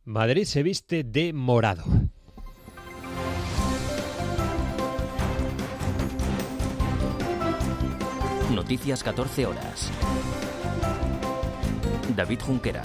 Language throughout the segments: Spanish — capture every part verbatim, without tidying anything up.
Madrid se viste de morado. Noticias catorce horas. David Junquera.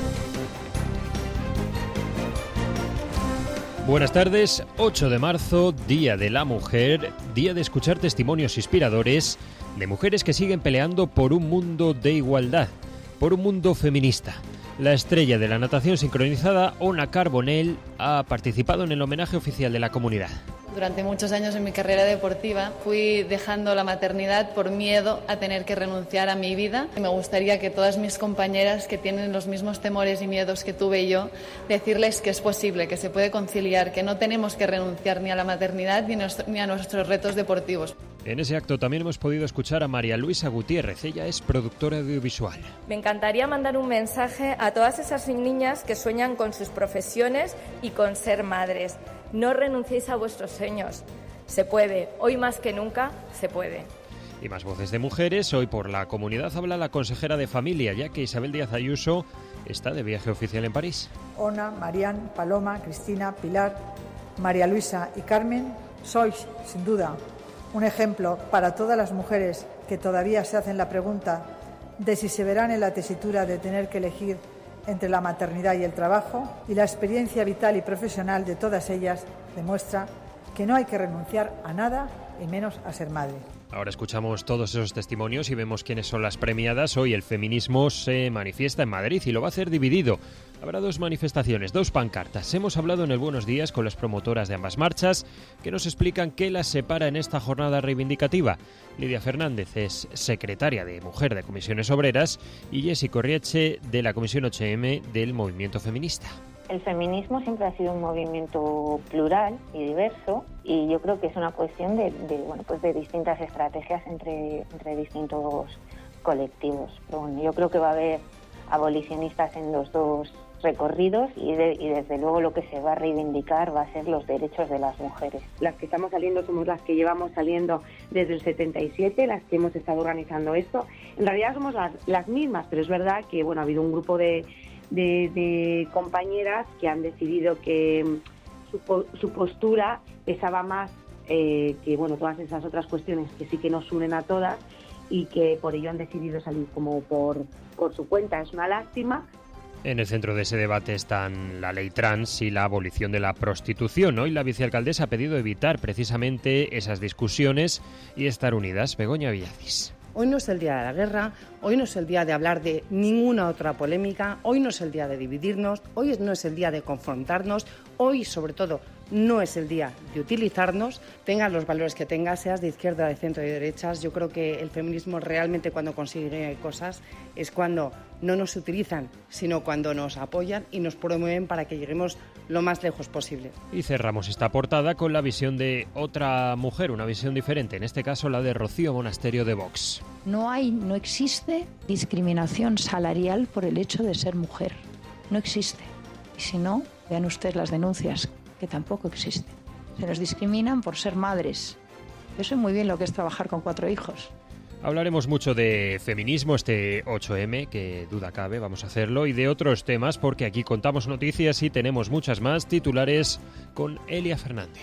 Buenas tardes, ocho de marzo, Día de la Mujer, día de escuchar testimonios inspiradores de mujeres que siguen peleando por un mundo de igualdad, por un mundo feminista. La estrella de la natación sincronizada, Ona Carbonell, ha participado en el homenaje oficial de la comunidad. Durante muchos años en mi carrera deportiva fui dejando la maternidad por miedo a tener que renunciar a mi vida. Me gustaría que todas mis compañeras que tienen los mismos temores y miedos que tuve yo, decirles que es posible, que se puede conciliar, que no tenemos que renunciar ni a la maternidad ni a nuestros retos deportivos. En ese acto también hemos podido escuchar a María Luisa Gutiérrez. Ella es productora audiovisual. Me encantaría mandar un mensaje a todas esas niñas que sueñan con sus profesiones y con ser madres. No renunciéis a vuestros sueños. Se puede. Hoy más que nunca, se puede. Y más voces de mujeres. Hoy por la comunidad habla la consejera de Familia, ya que Isabel Díaz Ayuso está de viaje oficial en París. Ona, Marián, Paloma, Cristina, Pilar, María Luisa y Carmen, sois, sin duda, un ejemplo para todas las mujeres que todavía se hacen la pregunta de si se verán en la tesitura de tener que elegir entre la maternidad y el trabajo, y la experiencia vital y profesional de todas ellas demuestra que no hay que renunciar a nada y menos a ser madre. Ahora escuchamos todos esos testimonios y vemos quiénes son las premiadas. Hoy el feminismo se manifiesta en Madrid y lo va a hacer dividido. Habrá dos manifestaciones, dos pancartas. Hemos hablado en el Buenos Días con las promotoras de ambas marchas, que nos explican qué las separa en esta jornada reivindicativa. Lidia Fernández es secretaria de Mujer de Comisiones Obreras y Jessy Corrieche de la Comisión ocho eme del Movimiento Feminista. El feminismo siempre ha sido un movimiento plural y diverso, y yo creo que es una cuestión de, de, bueno, pues de distintas estrategias entre, entre distintos colectivos. Pero bueno, yo creo que va a haber abolicionistas en los dos recorridos y, de, y desde luego lo que se va a reivindicar va a ser los derechos de las mujeres. Las que estamos saliendo somos las que llevamos saliendo desde el setenta y siete, las que hemos estado organizando esto. En realidad somos las, las mismas, pero es verdad que bueno, ha habido un grupo de De, de compañeras que han decidido que su, su postura pesaba más eh, que bueno todas esas otras cuestiones que sí que nos unen a todas, y que por ello han decidido salir como por, por su cuenta. Es una lástima. En el centro de ese debate están la ley trans y la abolición de la prostitución. Hoy la vicealcaldesa ha pedido evitar precisamente esas discusiones y estar unidas. Begoña Villacís. Hoy no es el día de la guerra, hoy no es el día de hablar de ninguna otra polémica, hoy no es el día de dividirnos, hoy no es el día de confrontarnos, hoy sobre todo no es el día de utilizarnos, tengas los valores que tengas, seas de izquierda, de centro y de derechas. Yo creo que el feminismo realmente cuando consigue cosas es cuando no nos utilizan, sino cuando nos apoyan y nos promueven para que lleguemos lo más lejos posible. Y cerramos esta portada con la visión de otra mujer, una visión diferente, en este caso la de Rocío Monasterio de Vox. No hay, no existe discriminación salarial por el hecho de ser mujer. No existe. Y si no, vean ustedes las denuncias, que tampoco existen. Se nos discriminan por ser madres. Yo sé muy bien lo que es trabajar con cuatro hijos. Hablaremos mucho de feminismo este ocho eme, que duda cabe, vamos a hacerlo, y de otros temas, porque aquí contamos noticias y tenemos muchas más. Titulares con Elia Fernández.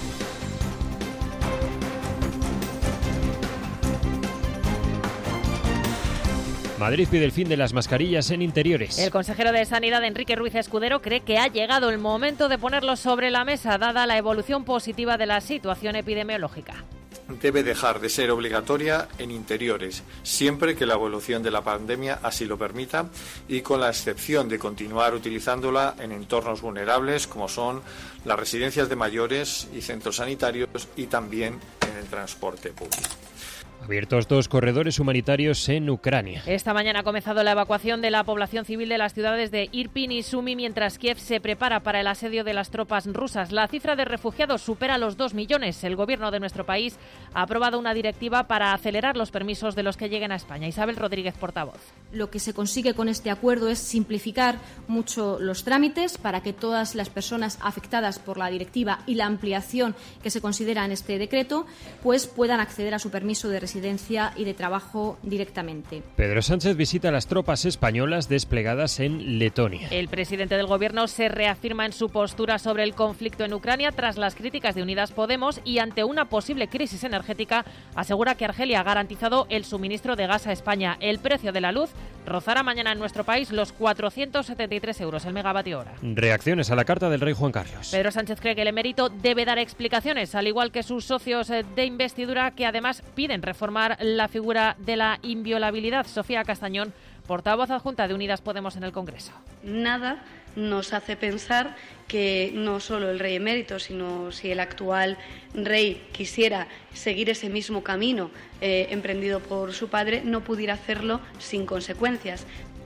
Madrid pide el fin de las mascarillas en interiores. El consejero de Sanidad, Enrique Ruiz Escudero, cree que ha llegado el momento de ponerlo sobre la mesa, dada la evolución positiva de la situación epidemiológica. Debe dejar de ser obligatoria en interiores, siempre que la evolución de la pandemia así lo permita, y con la excepción de continuar utilizándola en entornos vulnerables como son las residencias de mayores y centros sanitarios, y también en el transporte público. Abiertos dos corredores humanitarios en Ucrania. Esta mañana ha comenzado la evacuación de la población civil de las ciudades de Irpin y Sumi, mientras Kiev se prepara para el asedio de las tropas rusas. La cifra de refugiados supera los dos millones. El gobierno de nuestro país ha aprobado una directiva para acelerar los permisos de los que lleguen a España. Isabel Rodríguez, portavoz. Lo que se consigue con este acuerdo es simplificar mucho los trámites para que todas las personas afectadas por la directiva y la ampliación que se considera en este decreto pues puedan acceder a su permiso de residencia residencia y de trabajo directamente. Pedro Sánchez visita las tropas españolas desplegadas en Letonia. El presidente del Gobierno se reafirma en su postura sobre el conflicto en Ucrania tras las críticas de Unidas Podemos y ante una posible crisis energética asegura que Argelia ha garantizado el suministro de gas a España. El precio de la luz rozará mañana en nuestro país los cuatrocientos setenta y tres euros el megavatio hora. Reacciones a la carta del rey Juan Carlos. Pedro Sánchez cree que el emérito debe dar explicaciones, al igual que sus socios de investidura, que además piden reformar la figura de la inviolabilidad. Sofía Castañón, portavoz adjunta de Unidas Podemos en el Congreso. Nada nos hace pensar que no solo el rey emérito, sino si el actual rey quisiera seguir ese mismo camino eh, emprendido por su padre, no pudiera hacerlo sin consecuencias.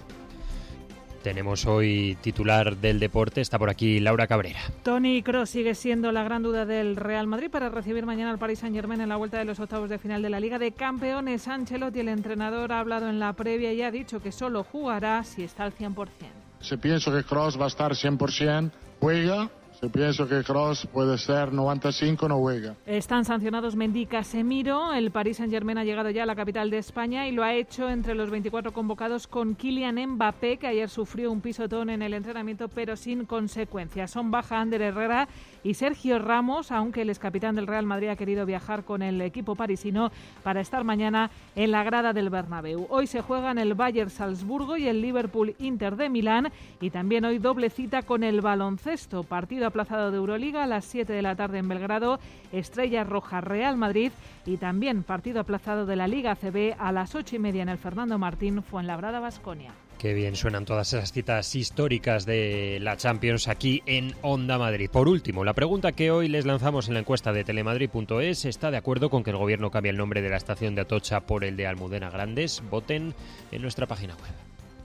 Tenemos hoy titular del deporte, está por aquí Laura Cabrera. Toni Kroos sigue siendo la gran duda del Real Madrid para recibir mañana al Paris Saint-Germain en la vuelta de los octavos de final de la Liga de Campeones. Ancelotti, el entrenador, ha hablado en la previa y ha dicho que solo jugará si está al cien por ciento. Si pienso que Kroos va a estar cien por ciento, juega. Si pienso que Kroos puede ser noventa y cinco, no juega. Están sancionados Mendy y Casemiro. El Paris Saint-Germain ha llegado ya a la capital de España y lo ha hecho entre los veinticuatro convocados con Kylian Mbappé, que ayer sufrió un pisotón en el entrenamiento, pero sin consecuencias. Son baja Ander Herrera y Sergio Ramos, aunque el excapitán del Real Madrid ha querido viajar con el equipo parisino para estar mañana en la grada del Bernabéu. Hoy se juegan el Bayern Salzburgo y el Liverpool Inter de Milán, y también hoy doble cita con el baloncesto. Partido aplazado de Euroliga a las siete de la tarde en Belgrado, Estrella Roja Real Madrid, y también partido aplazado de la Liga A C B a las ocho y media en el Fernando Martín, Fuenlabrada Baskonia. Qué bien suenan todas esas citas históricas de la Champions aquí en Onda Madrid. Por último, la pregunta que hoy les lanzamos en la encuesta de telemadrid punto es: ¿está de acuerdo con que el gobierno cambie el nombre de la estación de Atocha por el de Almudena Grandes? Voten en nuestra página web.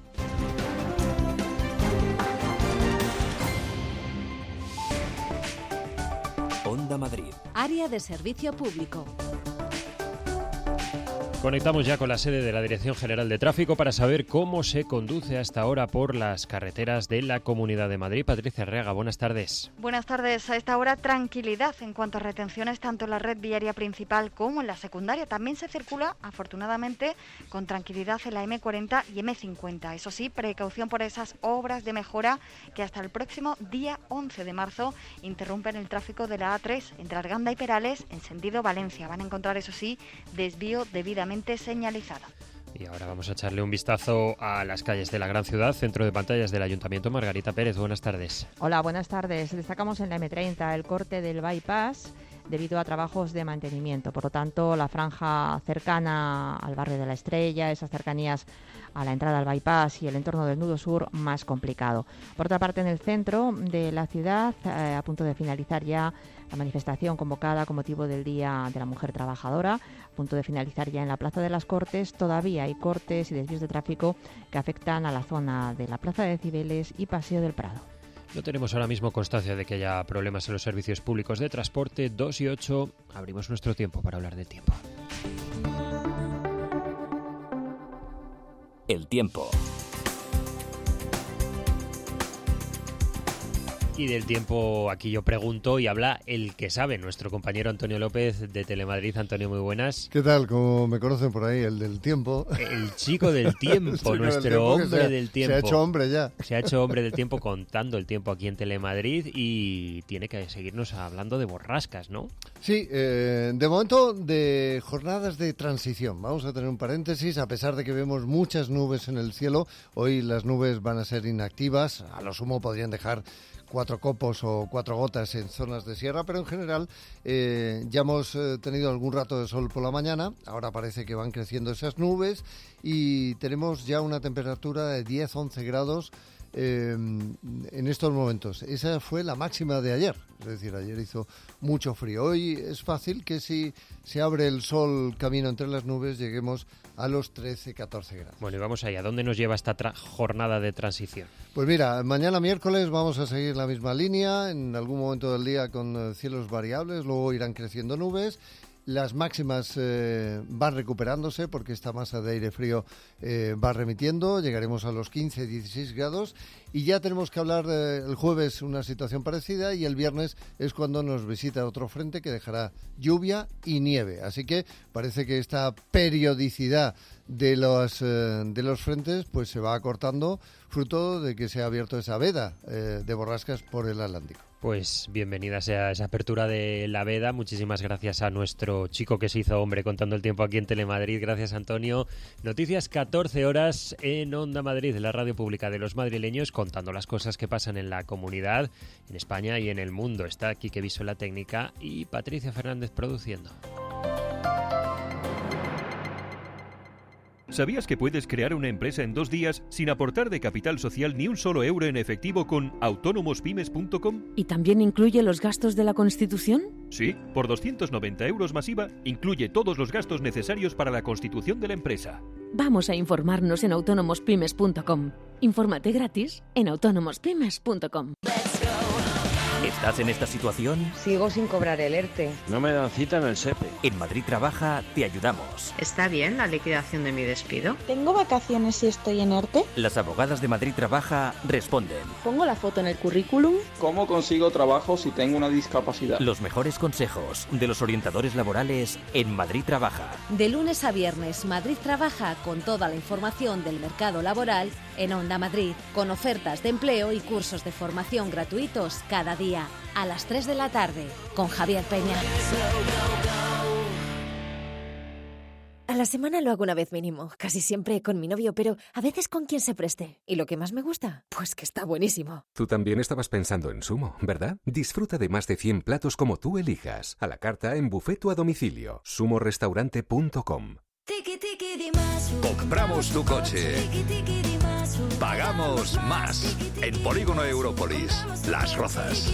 Onda Madrid. Área de servicio público. Conectamos ya con la sede de la Dirección General de Tráfico para saber cómo se conduce hasta ahora por las carreteras de la Comunidad de Madrid. Patricia Arriaga, buenas tardes. Buenas tardes. A esta hora, tranquilidad en cuanto a retenciones tanto en la red viaria principal como en la secundaria. También se circula, afortunadamente, con tranquilidad en la eme cuarenta y eme cincuenta. Eso sí, precaución por esas obras de mejora que hasta el próximo día once de marzo interrumpen el tráfico de la A tres entre Arganda y Perales en sentido Valencia. Van a encontrar, eso sí, desvío debidamente señalizado. Y ahora vamos a echarle un vistazo a las calles de la gran ciudad. Centro de pantallas del Ayuntamiento. Margarita Pérez, buenas tardes. Hola, buenas tardes. Destacamos en la eme treinta el corte del bypass debido a trabajos de mantenimiento. Por lo tanto, la franja cercana al barrio de la Estrella, esas cercanías a la entrada al bypass y el entorno del nudo sur, más complicado. Por otra parte, en el centro de la ciudad, eh, a punto de finalizar ya la manifestación convocada con motivo del Día de la Mujer Trabajadora, a punto de finalizar ya en la Plaza de las Cortes. Todavía hay cortes y desvíos de tráfico que afectan a la zona de la Plaza de Cibeles y Paseo del Prado. No tenemos ahora mismo constancia de que haya problemas en los servicios públicos de transporte. dos y ocho, abrimos nuestro tiempo para hablar del tiempo. El tiempo. Y del tiempo aquí yo pregunto y habla el que sabe, nuestro compañero Antonio López de Telemadrid. Antonio, muy buenas. ¿Qué tal? Como me conocen por ahí, el del tiempo. El chico del tiempo, chico nuestro del tiempo hombre se, del tiempo. Se ha hecho hombre ya. Se ha hecho hombre del tiempo contando el tiempo aquí en Telemadrid y tiene que seguirnos hablando de borrascas, ¿no? Sí, eh, de momento de jornadas de transición. Vamos a tener un paréntesis, a pesar de que vemos muchas nubes en el cielo. Hoy las nubes van a ser inactivas, a lo sumo podrían dejar cuatro copos o cuatro gotas en zonas de sierra, pero en general eh, ya hemos eh, tenido algún rato de sol por la mañana. Ahora parece que van creciendo esas nubes y tenemos ya una temperatura de diez a once grados eh, en estos momentos. Esa fue la máxima de ayer, es decir, ayer hizo mucho frío. Hoy es fácil que si se abre el sol camino entre las nubes lleguemos a los trece a catorce grados. Bueno, y vamos allá. ¿Dónde nos lleva esta tra- jornada de transición? Pues mira, mañana miércoles vamos a seguir la misma línea, en algún momento del día con eh, cielos variables, luego irán creciendo nubes. Las máximas eh, van recuperándose porque esta masa de aire frío eh, va remitiendo, llegaremos a los quince a dieciséis grados Y ya tenemos que hablar eh, el jueves una situación parecida y el viernes es cuando nos visita otro frente que dejará lluvia y nieve. Así que parece que esta periodicidad de los, eh, de los frentes pues se va acortando, fruto de que se ha abierto esa veda eh, de borrascas por el Atlántico. Pues bienvenida sea esa apertura de la veda. Muchísimas gracias a nuestro chico que se hizo hombre contando el tiempo aquí en Telemadrid. Gracias, Antonio. Noticias catorce horas en Onda Madrid, la radio pública de los madrileños, contando las cosas que pasan en la comunidad, en España y en el mundo. Está Quique Viso en la técnica y Patricia Fernández produciendo. ¿Sabías que puedes crear una empresa en dos días sin aportar de capital social ni un solo euro en efectivo con autónomos pymes punto com? ¿Y también incluye los gastos de la Constitución? Sí, por doscientos noventa euros masiva, incluye todos los gastos necesarios para la constitución de la empresa. Vamos a informarnos en autónomos pymes punto com. Infórmate gratis en autónomos pymes punto com. ¿Estás en esta situación? Sigo sin cobrar el ERTE. No me dan cita en el SEPE. En Madrid Trabaja te ayudamos. ¿Está bien la liquidación de mi despido? ¿Tengo vacaciones si estoy en ERTE? Las abogadas de Madrid Trabaja responden. ¿Pongo la foto en el currículum? ¿Cómo consigo trabajo si tengo una discapacidad? Los mejores consejos de los orientadores laborales en Madrid Trabaja. De lunes a viernes, Madrid Trabaja con toda la información del mercado laboral en Onda Madrid, con ofertas de empleo y cursos de formación gratuitos cada día, a las tres de la tarde, con Javier Peña. A la semana lo hago una vez mínimo, casi siempre con mi novio, pero a veces con quien se preste. ¿Y lo que más me gusta? Pues que está buenísimo. Tú también estabas pensando en Sumo, ¿verdad? Disfruta de más de cien platos como tú elijas, a la carta, en buffet o a domicilio. sumo restaurante punto com. Compramos tu coche. Pagamos más. En Polígono Európolis, Las Rozas.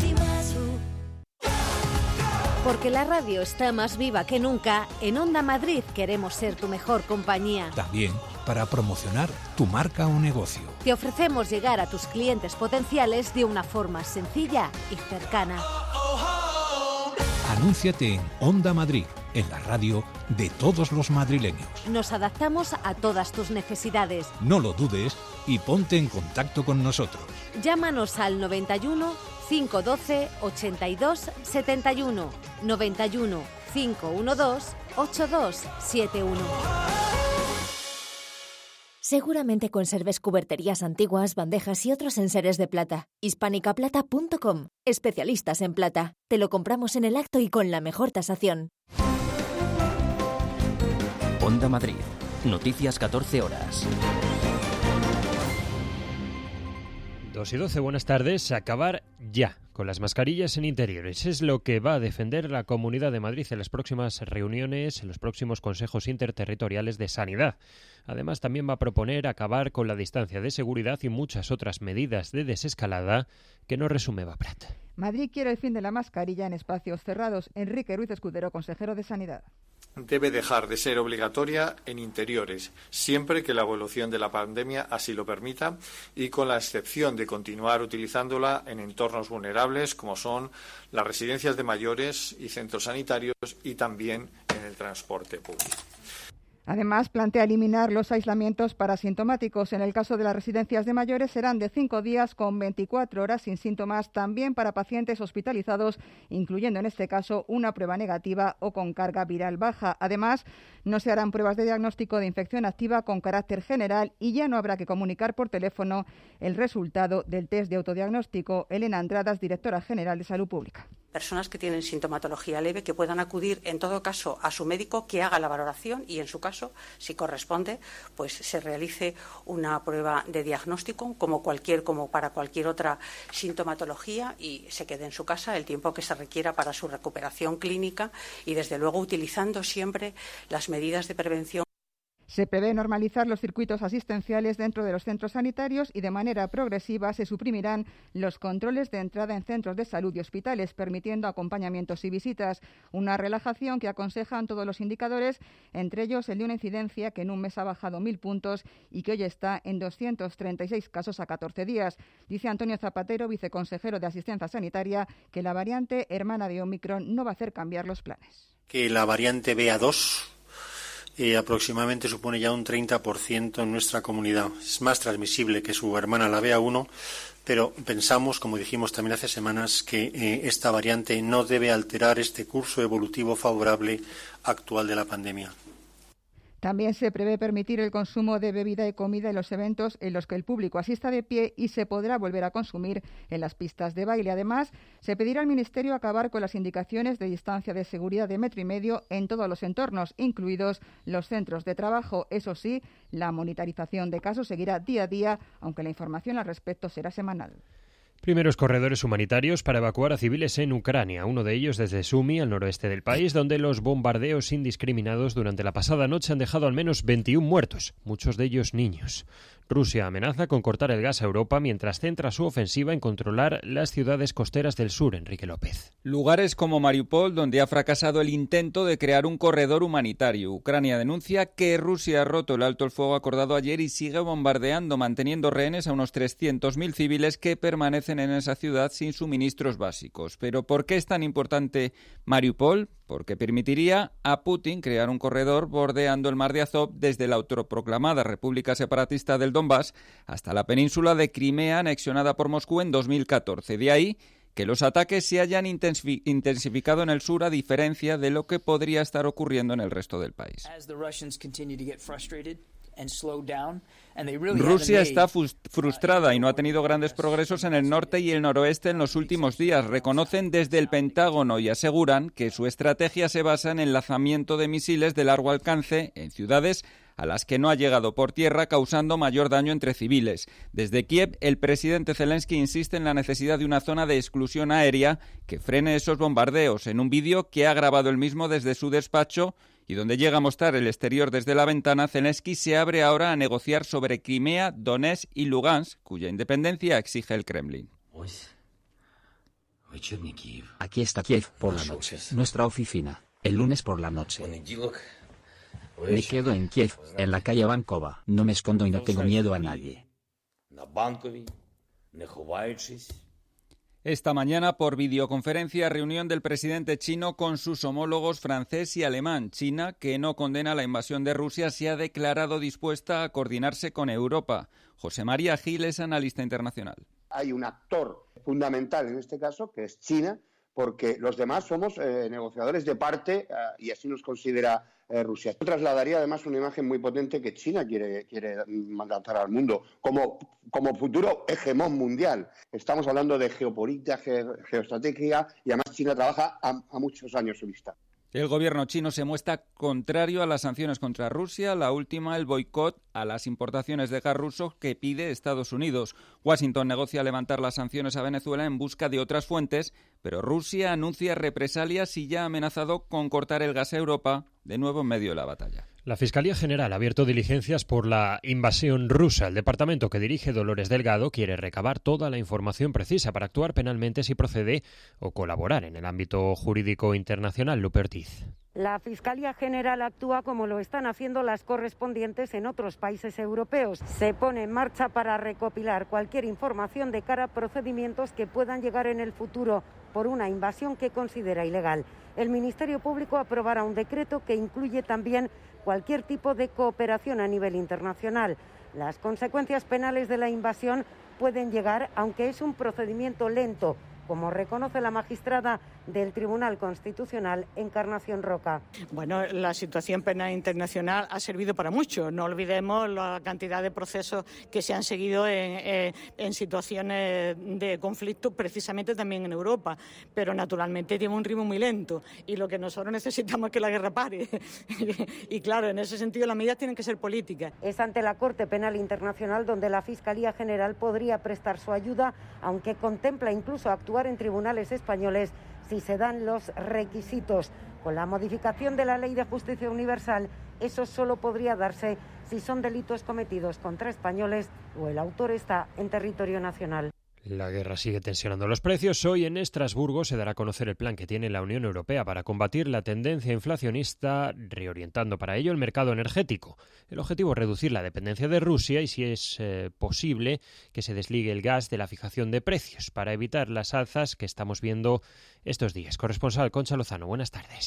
Porque la radio está más viva que nunca, en Onda Madrid queremos ser tu mejor compañía. También para promocionar tu marca o negocio. Te ofrecemos llegar a tus clientes potenciales de una forma sencilla y cercana. Anúnciate en Onda Madrid, en la radio de todos los madrileños. Nos adaptamos a todas tus necesidades. No lo dudes y ponte en contacto con nosotros. Llámanos al noventa y uno, cinco doce, ochenta y dos, setenta y uno, noventa y uno, cinco doce, ochenta y dos setenta y uno. Seguramente conserves cuberterías antiguas, bandejas y otros enseres de plata. hispánica plata punto com. Especialistas en plata. Te lo compramos en el acto y con la mejor tasación. Onda Madrid. Noticias catorce horas. dos y doce, buenas tardes. Acabar ya con las mascarillas en interiores. Es lo que va a defender la Comunidad de Madrid en las próximas reuniones, en los próximos consejos interterritoriales de sanidad. Además, también va a proponer acabar con la distancia de seguridad y muchas otras medidas de desescalada que nos resume Baprat. Madrid quiere el fin de la mascarilla en espacios cerrados. Enrique Ruiz Escudero, consejero de Sanidad. Debe dejar de ser obligatoria en interiores, siempre que la evolución de la pandemia así lo permita y con la excepción de continuar utilizándola en entornos vulnerables como son las residencias de mayores y centros sanitarios y también en el transporte público. Además, plantea eliminar los aislamientos para asintomáticos. En el caso de las residencias de mayores serán de cinco días con veinticuatro horas sin síntomas, también para pacientes hospitalizados, incluyendo en este caso una prueba negativa o con carga viral baja. Además, no se harán pruebas de diagnóstico de infección activa con carácter general y ya no habrá que comunicar por teléfono el resultado del test de autodiagnóstico. Elena Andradas, directora general de Salud Pública. Personas que tienen sintomatología leve que puedan acudir en todo caso a su médico que haga la valoración y en su caso, si corresponde, pues se realice una prueba de diagnóstico como cualquier como para cualquier otra sintomatología y se quede en su casa el tiempo que se requiera para su recuperación clínica y desde luego utilizando siempre las medidas de prevención. Se prevé normalizar los circuitos asistenciales dentro de los centros sanitarios y de manera progresiva se suprimirán los controles de entrada en centros de salud y hospitales, permitiendo acompañamientos y visitas. Una relajación que aconsejan todos los indicadores, entre ellos el de una incidencia que en un mes ha bajado mil puntos y que hoy está en doscientos treinta y seis casos a catorce días. Dice Antonio Zapatero, viceconsejero de Asistencia Sanitaria, que la variante hermana de Omicron no va a hacer cambiar los planes. Que la variante B A dos eh, aproximadamente supone ya un treinta por ciento en nuestra comunidad. Es más transmisible que su hermana la B A uno, pero pensamos, como dijimos también hace semanas, que eh, esta variante no debe alterar este curso evolutivo favorable actual de la pandemia. También se prevé permitir el consumo de bebida y comida en los eventos en los que el público asista de pie y se podrá volver a consumir en las pistas de baile. Además, se pedirá al Ministerio acabar con las indicaciones de distancia de seguridad de metro y medio en todos los entornos, incluidos los centros de trabajo. Eso sí, la monitorización de casos seguirá día a día, aunque la información al respecto será semanal. Primeros corredores humanitarios para evacuar a civiles en Ucrania, uno de ellos desde Sumi, al noroeste del país, donde los bombardeos indiscriminados durante la pasada noche han dejado al menos veintiún muertos, muchos de ellos niños. Rusia amenaza con cortar el gas a Europa mientras centra su ofensiva en controlar las ciudades costeras del sur. Enrique López. Lugares como Mariupol, donde ha fracasado el intento de crear un corredor humanitario. Ucrania denuncia que Rusia ha roto el alto el fuego acordado ayer y sigue bombardeando, manteniendo rehenes a unos trescientos mil civiles que permanecen en esa ciudad sin suministros básicos. ¿Pero por qué es tan importante Mariupol? Porque permitiría a Putin crear un corredor bordeando el mar de Azov desde la autoproclamada República Separatista del Donbass hasta la península de Crimea anexionada por Moscú en dos mil catorce. De ahí que los ataques se hayan intensificado en el sur, a diferencia de lo que podría estar ocurriendo en el resto del país. Rusia está frustrada y no ha tenido grandes progresos en el norte y el noroeste en los últimos días. Reconocen desde el Pentágono y aseguran que su estrategia se basa en el lanzamiento de misiles de largo alcance en ciudades a las que no ha llegado por tierra, causando mayor daño entre civiles. Desde Kiev, el presidente Zelensky insiste en la necesidad de una zona de exclusión aérea que frene esos bombardeos. En un vídeo que ha grabado él mismo desde su despacho y donde llega a mostrar el exterior desde la ventana, Zelensky se abre ahora a negociar sobre Crimea, Donetsk y Lugansk, cuya independencia exige el Kremlin. Aquí está Kiev por la noche, nuestra oficina, el lunes por la noche. Me quedo en Kiev, en la calle Bankova. No me escondo y no tengo miedo a nadie. Esta mañana, por videoconferencia, reunión del presidente chino con sus homólogos francés y alemán. China, que no condena la invasión de Rusia, se ha declarado dispuesta a coordinarse con Europa. José María Gil es analista internacional. Hay un actor fundamental en este caso, que es China, porque los demás somos eh, negociadores de parte eh, y así nos considera eh, Rusia. Trasladaría además una imagen muy potente que China quiere, quiere mandatar al mundo como, como futuro hegemón mundial. Estamos hablando de geopolítica, ge, geoestrategia y además China trabaja a, a muchos años su vista. El gobierno chino se muestra contrario a las sanciones contra Rusia, la última el boicot a las importaciones de gas ruso que pide Estados Unidos. Washington negocia levantar las sanciones a Venezuela en busca de otras fuentes, pero Rusia anuncia represalias y ya ha amenazado con cortar el gas a Europa, de nuevo en medio de la batalla. La Fiscalía General ha abierto diligencias por la invasión rusa. El departamento que dirige Dolores Delgado quiere recabar toda la información precisa para actuar penalmente si procede o colaborar en el ámbito jurídico internacional. Lupe Ortiz. La Fiscalía General actúa como lo están haciendo las correspondientes en otros países europeos. Se pone en marcha para recopilar cualquier información de cara a procedimientos que puedan llegar en el futuro por una invasión que considera ilegal. El Ministerio Público aprobará un decreto que incluye también cualquier tipo de cooperación a nivel internacional. Las consecuencias penales de la invasión pueden llegar, aunque es un procedimiento lento, como reconoce la magistrada del Tribunal Constitucional, Encarnación Roca. Bueno, la situación penal internacional ha servido para mucho. No olvidemos la cantidad de procesos que se han seguido en, en, en situaciones de conflicto, precisamente también en Europa. Pero naturalmente tiene un ritmo muy lento y lo que nosotros necesitamos es que la guerra pare. Y claro, en ese sentido las medidas tienen que ser políticas. Es ante la Corte Penal Internacional donde la Fiscalía General podría prestar su ayuda, aunque contempla incluso actuar en tribunales españoles si se dan los requisitos. Con la modificación de la Ley de Justicia Universal, eso solo podría darse si son delitos cometidos contra españoles o el autor está en territorio nacional. La guerra sigue tensionando los precios. Hoy en Estrasburgo se dará a conocer el plan que tiene la Unión Europea para combatir la tendencia inflacionista, reorientando para ello el mercado energético. El objetivo es reducir la dependencia de Rusia y, si es eh, posible, que se desligue el gas de la fijación de precios para evitar las alzas que estamos viendo estos días. Corresponsal Concha Lozano, buenas tardes.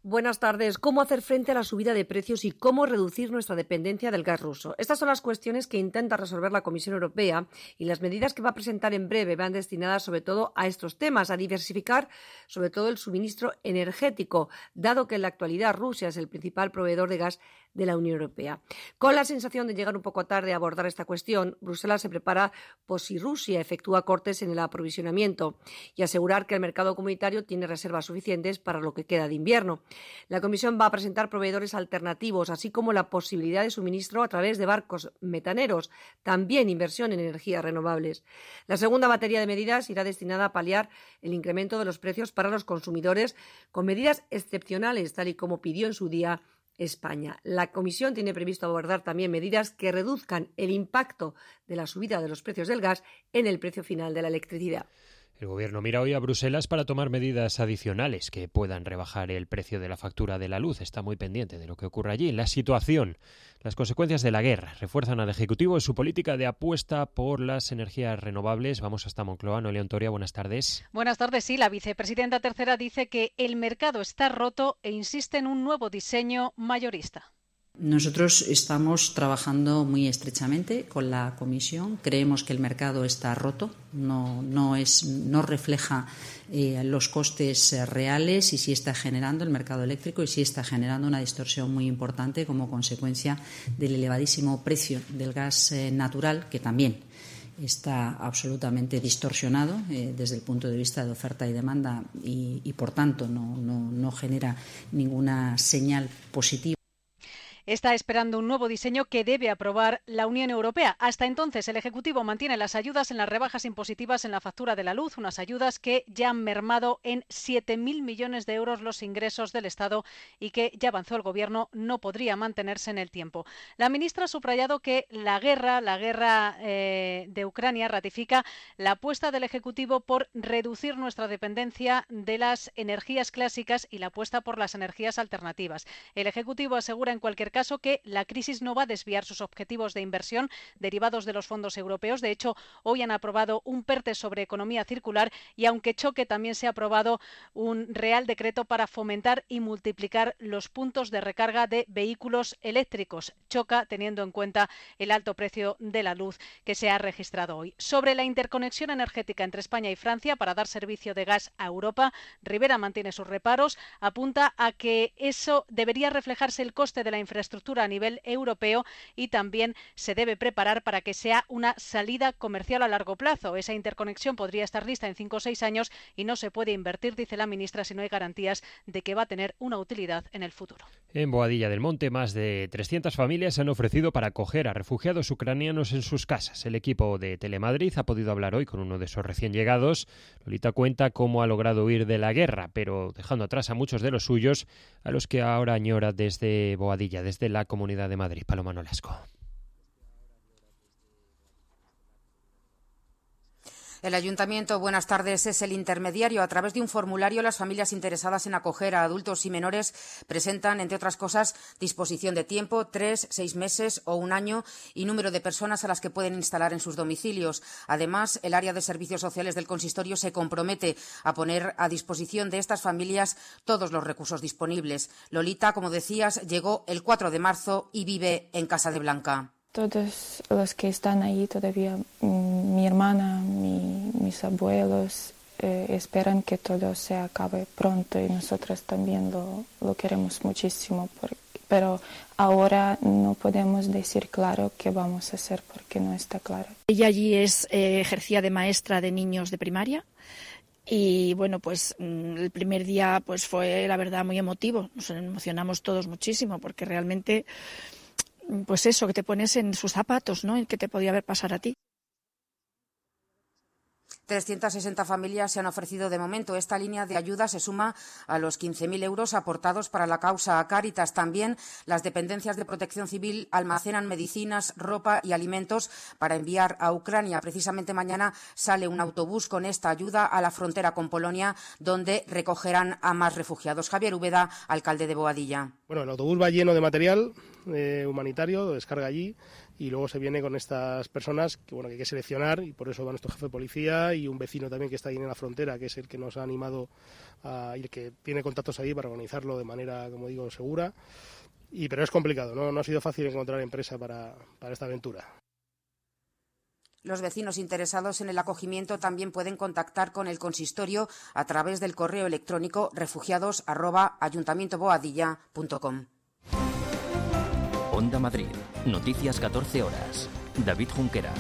Buenas tardes. ¿Cómo hacer frente a la subida de precios y cómo reducir nuestra dependencia del gas ruso? Estas son las cuestiones que intenta resolver la Comisión Europea y las medidas que va a presentar en breve van destinadas sobre todo a estos temas, a diversificar sobre todo el suministro energético, dado que en la actualidad Rusia es el principal proveedor de gas de la Unión Europea. Con la sensación de llegar un poco tarde a abordar esta cuestión, Bruselas se prepara por si Rusia efectúa cortes en el aprovisionamiento y asegurar que el mercado comunitario tiene reservas suficientes para lo que queda de invierno. La Comisión va a presentar proveedores alternativos, así como la posibilidad de suministro a través de barcos metaneros, también inversión en energías renovables. La segunda batería de medidas irá destinada a paliar el incremento de los precios para los consumidores con medidas excepcionales, tal y como pidió en su día España. La Comisión tiene previsto abordar también medidas que reduzcan el impacto de la subida de los precios del gas en el precio final de la electricidad. El Gobierno mira hoy a Bruselas para tomar medidas adicionales que puedan rebajar el precio de la factura de la luz. Está muy pendiente de lo que ocurre allí. La situación, las consecuencias de la guerra refuerzan al Ejecutivo en su política de apuesta por las energías renovables. Vamos hasta Moncloa. Noelia Ontoria, buenas tardes. Buenas tardes. Sí, la vicepresidenta tercera dice que el mercado está roto e insiste en un nuevo diseño mayorista. Nosotros estamos trabajando muy estrechamente con la Comisión. Creemos que el mercado está roto, no, no, es, no refleja eh, los costes eh, reales y sí está generando el mercado eléctrico y sí está generando una distorsión muy importante como consecuencia del elevadísimo precio del gas eh, natural, que también está absolutamente distorsionado eh, desde el punto de vista de oferta y demanda y, y por tanto, no, no, no genera ninguna señal positiva. Está esperando un nuevo diseño que debe aprobar la Unión Europea. Hasta entonces, el Ejecutivo mantiene las ayudas en las rebajas impositivas en la factura de la luz, unas ayudas que ya han mermado en siete mil millones de euros los ingresos del Estado y que, ya avanzó el Gobierno, no podría mantenerse en el tiempo. La ministra ha subrayado que la guerra, la guerra eh, de Ucrania ratifica la apuesta del Ejecutivo por reducir nuestra dependencia de las energías clásicas y la apuesta por las energías alternativas. El Ejecutivo asegura en cualquier caso que la crisis no va a desviar sus objetivos de inversión derivados de los fondos europeos. De hecho, hoy han aprobado un PERTE sobre economía circular y, aunque choque, también se ha aprobado un Real Decreto para fomentar y multiplicar los puntos de recarga de vehículos eléctricos. Choca teniendo en cuenta el alto precio de la luz que se ha registrado hoy. Sobre la interconexión energética entre España y Francia para dar servicio de gas a Europa, Rivera mantiene sus reparos, apunta a que eso debería reflejarse el coste de la infraestructura estructura a nivel europeo y también se debe preparar para que sea una salida comercial a largo plazo. Esa interconexión podría estar lista en cinco o seis años y no se puede invertir, dice la ministra, si no hay garantías de que va a tener una utilidad en el futuro. En Boadilla del Monte, más de trescientas familias se han ofrecido para acoger a refugiados ucranianos en sus casas. El equipo de Telemadrid ha podido hablar hoy con uno de esos recién llegados. Lolita cuenta cómo ha logrado huir de la guerra, pero dejando atrás a muchos de los suyos, a los que ahora añora desde Boadilla, desde la Comunidad de Madrid. Paloma Nolasco. El Ayuntamiento, buenas tardes, es el intermediario. A través de un formulario, las familias interesadas en acoger a adultos y menores presentan, entre otras cosas, disposición de tiempo, tres, seis meses o un año y número de personas a las que pueden instalar en sus domicilios. Además, el área de servicios sociales del consistorio se compromete a poner a disposición de estas familias todos los recursos disponibles. Lolita, como decías, llegó el cuatro de marzo y vive en Casa de Blanca. Todos los que están ahí todavía, mi hermana, mi, mis abuelos, eh, esperan que todo se acabe pronto y nosotros también lo, lo queremos muchísimo. Porque, pero ahora no podemos decir claro qué vamos a hacer porque no está claro. Ella allí es, eh, ejercía de maestra de niños de primaria. Y bueno, pues el primer día pues fue, la verdad, muy emotivo. Nos emocionamos todos muchísimo porque realmente, pues eso, que te pones en sus zapatos, ¿no? ¿Qué te podía haber pasado a ti? trescientas sesenta familias se han ofrecido de momento. Esta línea de ayuda se suma a los quince mil euros aportados para la causa a Cáritas. También las dependencias de Protección Civil almacenan medicinas, ropa y alimentos para enviar a Ucrania. Precisamente mañana sale un autobús con esta ayuda a la frontera con Polonia, donde recogerán a más refugiados. Javier Úbeda, alcalde de Boadilla. Bueno, el autobús va lleno de material eh, humanitario, descarga allí. y luego se viene con estas personas que bueno que hay que seleccionar, y por eso va nuestro jefe de policía y un vecino también que está ahí en la frontera, que es el que nos ha animado a, y el que tiene contactos ahí para organizarlo de manera, como digo, segura. Y pero es complicado, no, no ha sido fácil encontrar empresa para, para esta aventura. Los vecinos interesados en el acogimiento también pueden contactar con el consistorio a través del correo electrónico refugiados arroba ayuntamiento boadilla punto com. Onda Madrid, noticias catorce horas. David Junquera.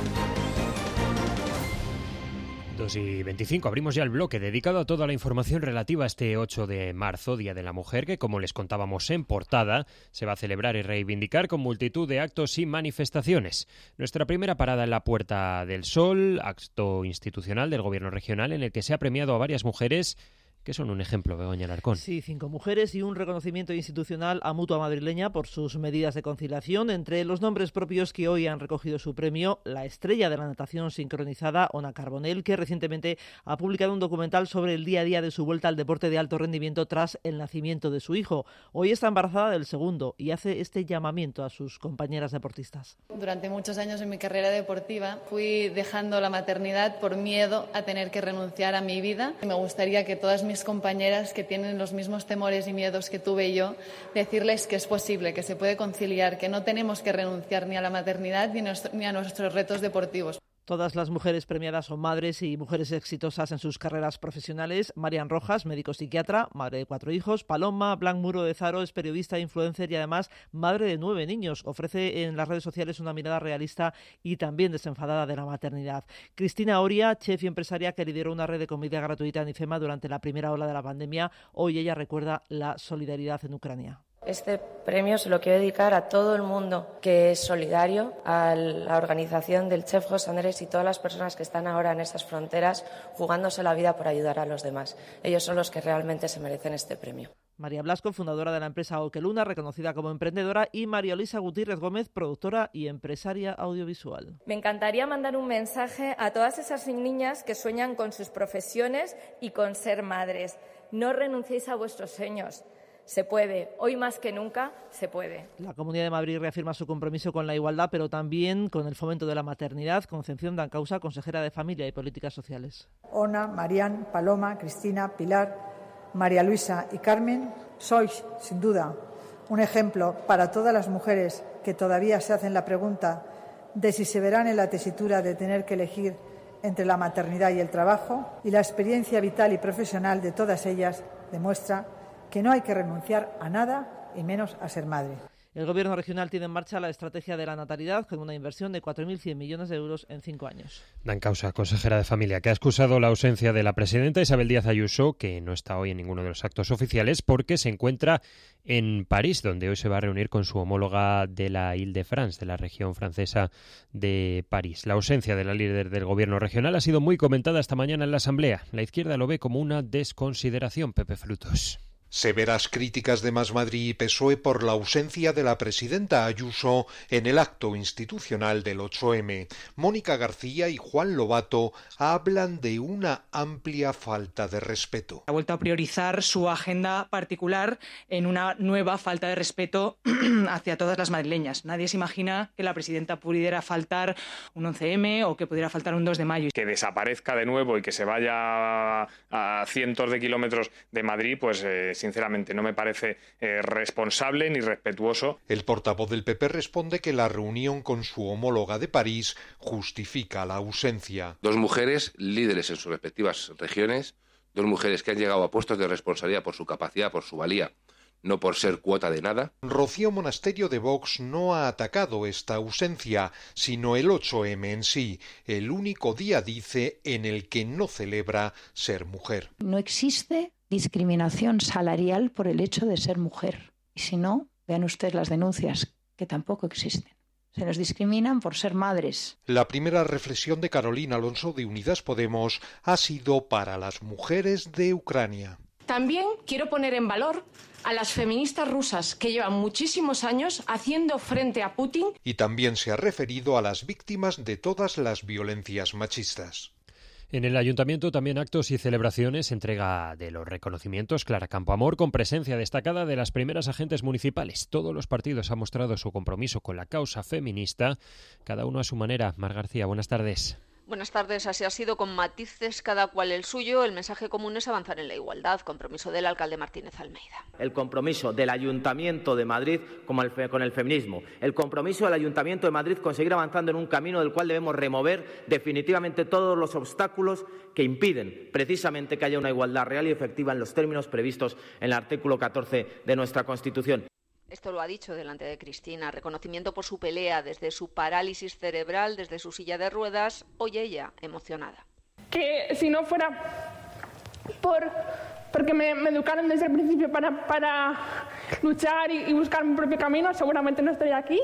dos y veinticinco, abrimos ya el bloque dedicado a toda la información relativa a este ocho de marzo, Día de la Mujer, que como les contábamos en portada, se va a celebrar y reivindicar con multitud de actos y manifestaciones. Nuestra primera parada en la Puerta del Sol, acto institucional del Gobierno regional en el que se ha premiado a varias mujeres que son un ejemplo, Begoña Alarcón. Sí, cinco mujeres y un reconocimiento institucional a Mutua Madrileña por sus medidas de conciliación. Entre los nombres propios que hoy han recogido su premio, la estrella de la natación sincronizada, Ona Carbonell, que recientemente ha publicado un documental sobre el día a día de su vuelta al deporte de alto rendimiento tras el nacimiento de su hijo. Hoy está embarazada del segundo y hace este llamamiento a sus compañeras deportistas. Durante muchos años en mi carrera deportiva fui dejando la maternidad por miedo a tener que renunciar a mi vida. Me gustaría que todas mis compañeras que tienen los mismos temores y miedos que tuve yo, decirles que es posible, que se puede conciliar, que no tenemos que renunciar ni a la maternidad ni a, nuestro, ni a nuestros retos deportivos. Todas las mujeres premiadas son madres y mujeres exitosas en sus carreras profesionales. Marian Rojas, médico psiquiatra, madre de cuatro hijos. Paloma Blanc Muro de Zaro es periodista, influencer y además madre de nueve niños. Ofrece en las redes sociales una mirada realista y también desenfadada de la maternidad. Cristina Oria, chef y empresaria que lideró una red de comida gratuita en IFEMA durante la primera ola de la pandemia. Hoy ella recuerda la solidaridad en Ucrania. Este premio se lo quiero dedicar a todo el mundo que es solidario, a la organización del Chef José Andrés y todas las personas que están ahora en esas fronteras jugándose la vida por ayudar a los demás. Ellos son los que realmente se merecen este premio. María Blasco, fundadora de la empresa Okeluna, reconocida como emprendedora, y María Luisa Gutiérrez Gómez, productora y empresaria audiovisual. Me encantaría mandar un mensaje a todas esas niñas que sueñan con sus profesiones y con ser madres. No renunciéis a vuestros sueños. Se puede, hoy más que nunca se puede. La Comunidad de Madrid reafirma su compromiso con la igualdad, pero también con el fomento de la maternidad. Concepción Dancausa, consejera de Familia y Políticas Sociales. Ona, Marián, Paloma, Cristina, Pilar, María Luisa y Carmen, sois, sin duda, un ejemplo para todas las mujeres que todavía se hacen la pregunta de si se verán en la tesitura de tener que elegir entre la maternidad y el trabajo, y la experiencia vital y profesional de todas ellas demuestra que no hay que renunciar a nada y menos a ser madre. El Gobierno regional tiene en marcha la estrategia de la natalidad con una inversión de cuatro mil cien millones de euros en cinco años. Dancausa, consejera de Familia, que ha excusado la ausencia de la presidenta Isabel Díaz Ayuso, que no está hoy en ninguno de los actos oficiales porque se encuentra en París, donde hoy se va a reunir con su homóloga de la Île-de-France, de la región francesa de París. La ausencia de la líder del Gobierno regional ha sido muy comentada esta mañana en la Asamblea. La izquierda lo ve como una desconsideración. Pepe Frutos. Severas críticas de Más Madrid y P S O E por la ausencia de la presidenta Ayuso en el acto institucional del ocho eme. Mónica García y Juan Lobato hablan de una amplia falta de respeto. Ha vuelto a priorizar su agenda particular en una nueva falta de respeto hacia todas las madrileñas. Nadie se imagina que la presidenta pudiera faltar un once eme o que pudiera faltar un dos de mayo. Que desaparezca de nuevo y que se vaya a cientos de kilómetros de Madrid, pues eh, sinceramente no me parece eh, responsable ni respetuoso. El portavoz del P P responde que la reunión con su homóloga de París justifica la ausencia. Dos mujeres líderes en sus respectivas regiones, dos mujeres que han llegado a puestos de responsabilidad por su capacidad, por su valía, no por ser cuota de nada. Rocío Monasterio de Vox no ha atacado esta ausencia, sino el ocho eme en sí, el único día, dice, en el que no celebra ser mujer. No existe discriminación salarial por el hecho de ser mujer. Y si no, vean ustedes las denuncias, que tampoco existen. Se nos discriminan por ser madres. La primera reflexión de Carolina Alonso de Unidas Podemos ha sido para las mujeres de Ucrania. También quiero poner en valor a las feministas rusas que llevan muchísimos años haciendo frente a Putin. Y también se ha referido a las víctimas de todas las violencias machistas. En el Ayuntamiento también actos y celebraciones, entrega de los reconocimientos Clara Campoamor con presencia destacada de las primeras agentes municipales. Todos los partidos han mostrado su compromiso con la causa feminista, cada uno a su manera. Mar García, buenas tardes. Buenas tardes, así ha sido con matices, cada cual el suyo. El mensaje común es avanzar en la igualdad, compromiso del alcalde Martínez Almeida. El compromiso del Ayuntamiento de Madrid con el, con el feminismo. El compromiso del Ayuntamiento de Madrid con seguir avanzando en un camino del cual debemos remover definitivamente todos los obstáculos que impiden precisamente que haya una igualdad real y efectiva en los términos previstos en el artículo catorce de nuestra Constitución. Esto lo ha dicho delante de Cristina. Reconocimiento por su pelea, desde su parálisis cerebral, desde su silla de ruedas. Hoy ella, emocionada. Que si no fuera por porque me, me educaron desde el principio para, para luchar y, y buscar mi propio camino, seguramente no estaría aquí.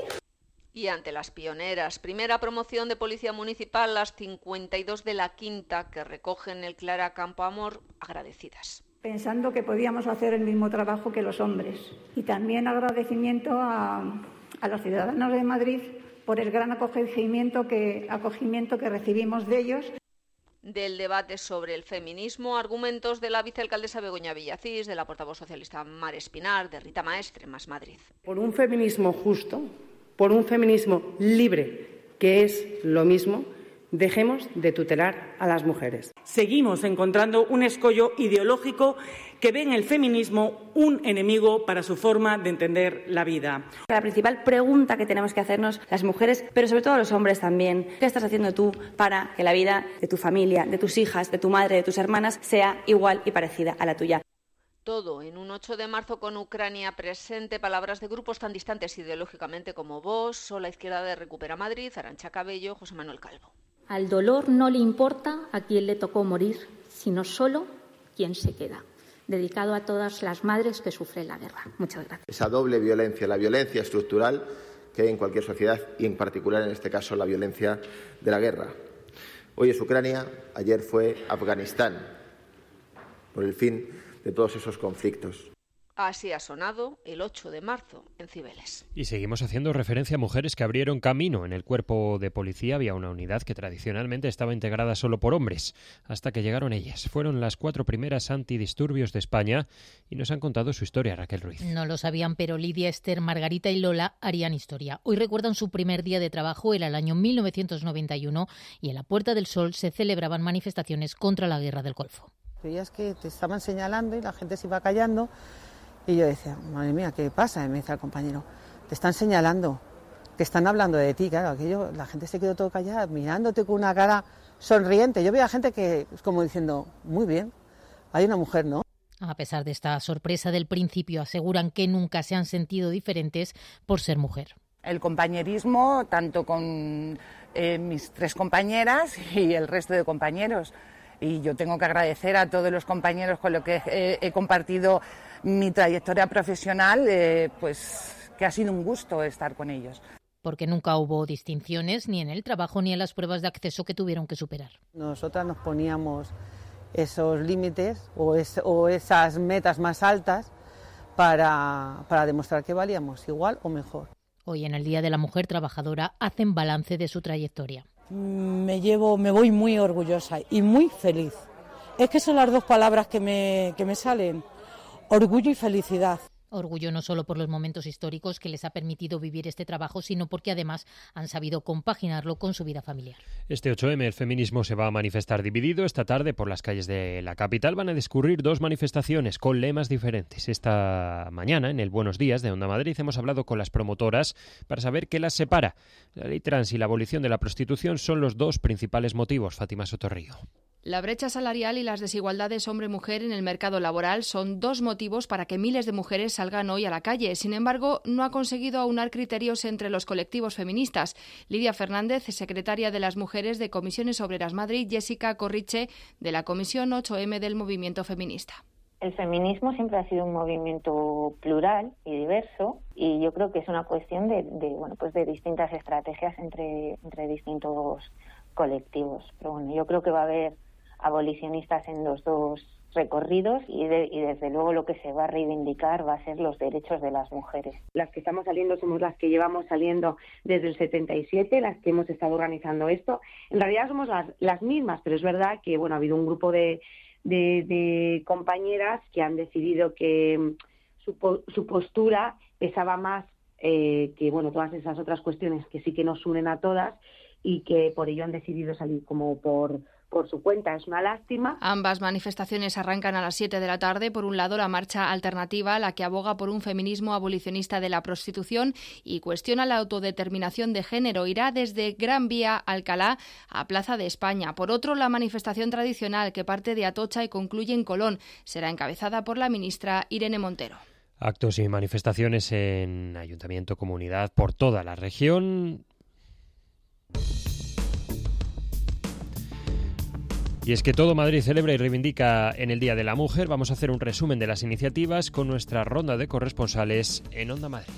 Y ante las pioneras, primera promoción de Policía Municipal, las cincuenta y dos de la quinta que recogen el Clara Campoamor, agradecidas. Pensando que podíamos hacer el mismo trabajo que los hombres. Y también agradecimiento a, a los ciudadanos de Madrid por el gran acogimiento que, acogimiento que recibimos de ellos. Del debate sobre el feminismo, argumentos de la vicealcaldesa Begoña Villacís, de la portavoz socialista Mar Espinar, de Rita Maestre, Más Madrid. Por un feminismo justo, por un feminismo libre, que es lo mismo, dejemos de tutelar a las mujeres. Seguimos encontrando un escollo ideológico que ve en el feminismo un enemigo para su forma de entender la vida. La principal pregunta que tenemos que hacernos las mujeres, pero sobre todo los hombres también, ¿qué estás haciendo tú para que la vida de tu familia, de tus hijas, de tu madre, de tus hermanas sea igual y parecida a la tuya? Todo en un ocho de marzo con Ucrania presente, palabras de grupos tan distantes ideológicamente como Vox o la izquierda de Recupera Madrid, Arantxa Cabello, José Manuel Calvo. Al dolor no le importa a quién le tocó morir, sino solo quién se queda. Dedicado a todas las madres que sufren la guerra. Muchas gracias. Esa doble violencia, la violencia estructural que hay en cualquier sociedad y en particular en este caso la violencia de la guerra. Hoy es Ucrania, ayer fue Afganistán, por el fin de todos esos conflictos. Así ha sonado el ocho de marzo en Cibeles. Y seguimos haciendo referencia a mujeres que abrieron camino. En el cuerpo de policía había una unidad que tradicionalmente estaba integrada solo por hombres, hasta que llegaron ellas. Fueron las cuatro primeras antidisturbios de España y nos han contado su historia, Raquel Ruiz. No lo sabían, pero Lidia, Esther, Margarita y Lola harían historia. Hoy recuerdan su primer día de trabajo, era el año mil novecientos noventa y uno, y en la Puerta del Sol se celebraban manifestaciones contra la guerra del Golfo. Veías que te estaban señalando y la gente se iba callando. Y yo decía, madre mía, ¿qué pasa? Y me decía el compañero, te están señalando, te están hablando de ti. Claro, aquello, la gente se quedó todo callada, mirándote con una cara sonriente. Yo veía gente que, como diciendo, muy bien, hay una mujer, ¿no? A pesar de esta sorpresa del principio, aseguran que nunca se han sentido diferentes por ser mujer. El compañerismo, tanto con eh, mis tres compañeras y el resto de compañeros. Y yo tengo que agradecer a todos los compañeros con los que he, he compartido mi trayectoria profesional, eh, pues que ha sido un gusto estar con ellos. Porque nunca hubo distinciones ni en el trabajo ni en las pruebas de acceso que tuvieron que superar. Nosotras nos poníamos esos límites o, es, o esas metas más altas para, para demostrar que valíamos igual o mejor. Hoy, en el Día de la Mujer Trabajadora, hacen balance de su trayectoria. Me llevo, me voy muy orgullosa y muy feliz. Es que son las dos palabras que me, que me salen, orgullo y felicidad. Orgullo no solo por los momentos históricos que les ha permitido vivir este trabajo, sino porque además han sabido compaginarlo con su vida familiar. Este ocho eme el feminismo se va a manifestar dividido. Esta tarde por las calles de la capital van a discurrir dos manifestaciones con lemas diferentes. Esta mañana en el Buenos Días de Onda Madrid hemos hablado con las promotoras para saber qué las separa. La ley trans y la abolición de la prostitución son los dos principales motivos. Fátima Sotorrío. La brecha salarial y las desigualdades hombre-mujer en el mercado laboral son dos motivos para que miles de mujeres salgan hoy a la calle. Sin embargo, no ha conseguido aunar criterios entre los colectivos feministas. Lidia Fernández, secretaria de las Mujeres de Comisiones Obreras Madrid, Jessica Corriche, de la Comisión ocho eme del Movimiento Feminista. El feminismo siempre ha sido un movimiento plural y diverso, y yo creo que es una cuestión de, de bueno, pues de distintas estrategias entre, entre distintos colectivos. Pero bueno, yo creo que va a haber abolicionistas en los dos recorridos y, de, y desde luego lo que se va a reivindicar va a ser los derechos de las mujeres. Las que estamos saliendo somos las que llevamos saliendo desde el setenta y siete, las que hemos estado organizando esto. En realidad somos las, las mismas, pero es verdad que bueno, ha habido un grupo de, de, de compañeras que han decidido que su, su postura pesaba más eh, que bueno, todas esas otras cuestiones que sí que nos unen a todas y que por ello han decidido salir como por... por su cuenta. Es una lástima. Ambas manifestaciones arrancan a las siete de la tarde. Por un lado, la marcha alternativa, la que aboga por un feminismo abolicionista de la prostitución y cuestiona la autodeterminación de género, irá desde Gran Vía, Alcalá, a Plaza de España. Por otro, la manifestación tradicional, que parte de Atocha y concluye en Colón, será encabezada por la ministra Irene Montero. Actos y manifestaciones en ayuntamiento, comunidad, por toda la región. Y es que todo Madrid celebra y reivindica en el Día de la Mujer. Vamos a hacer un resumen de las iniciativas con nuestra ronda de corresponsales en Onda Madrid.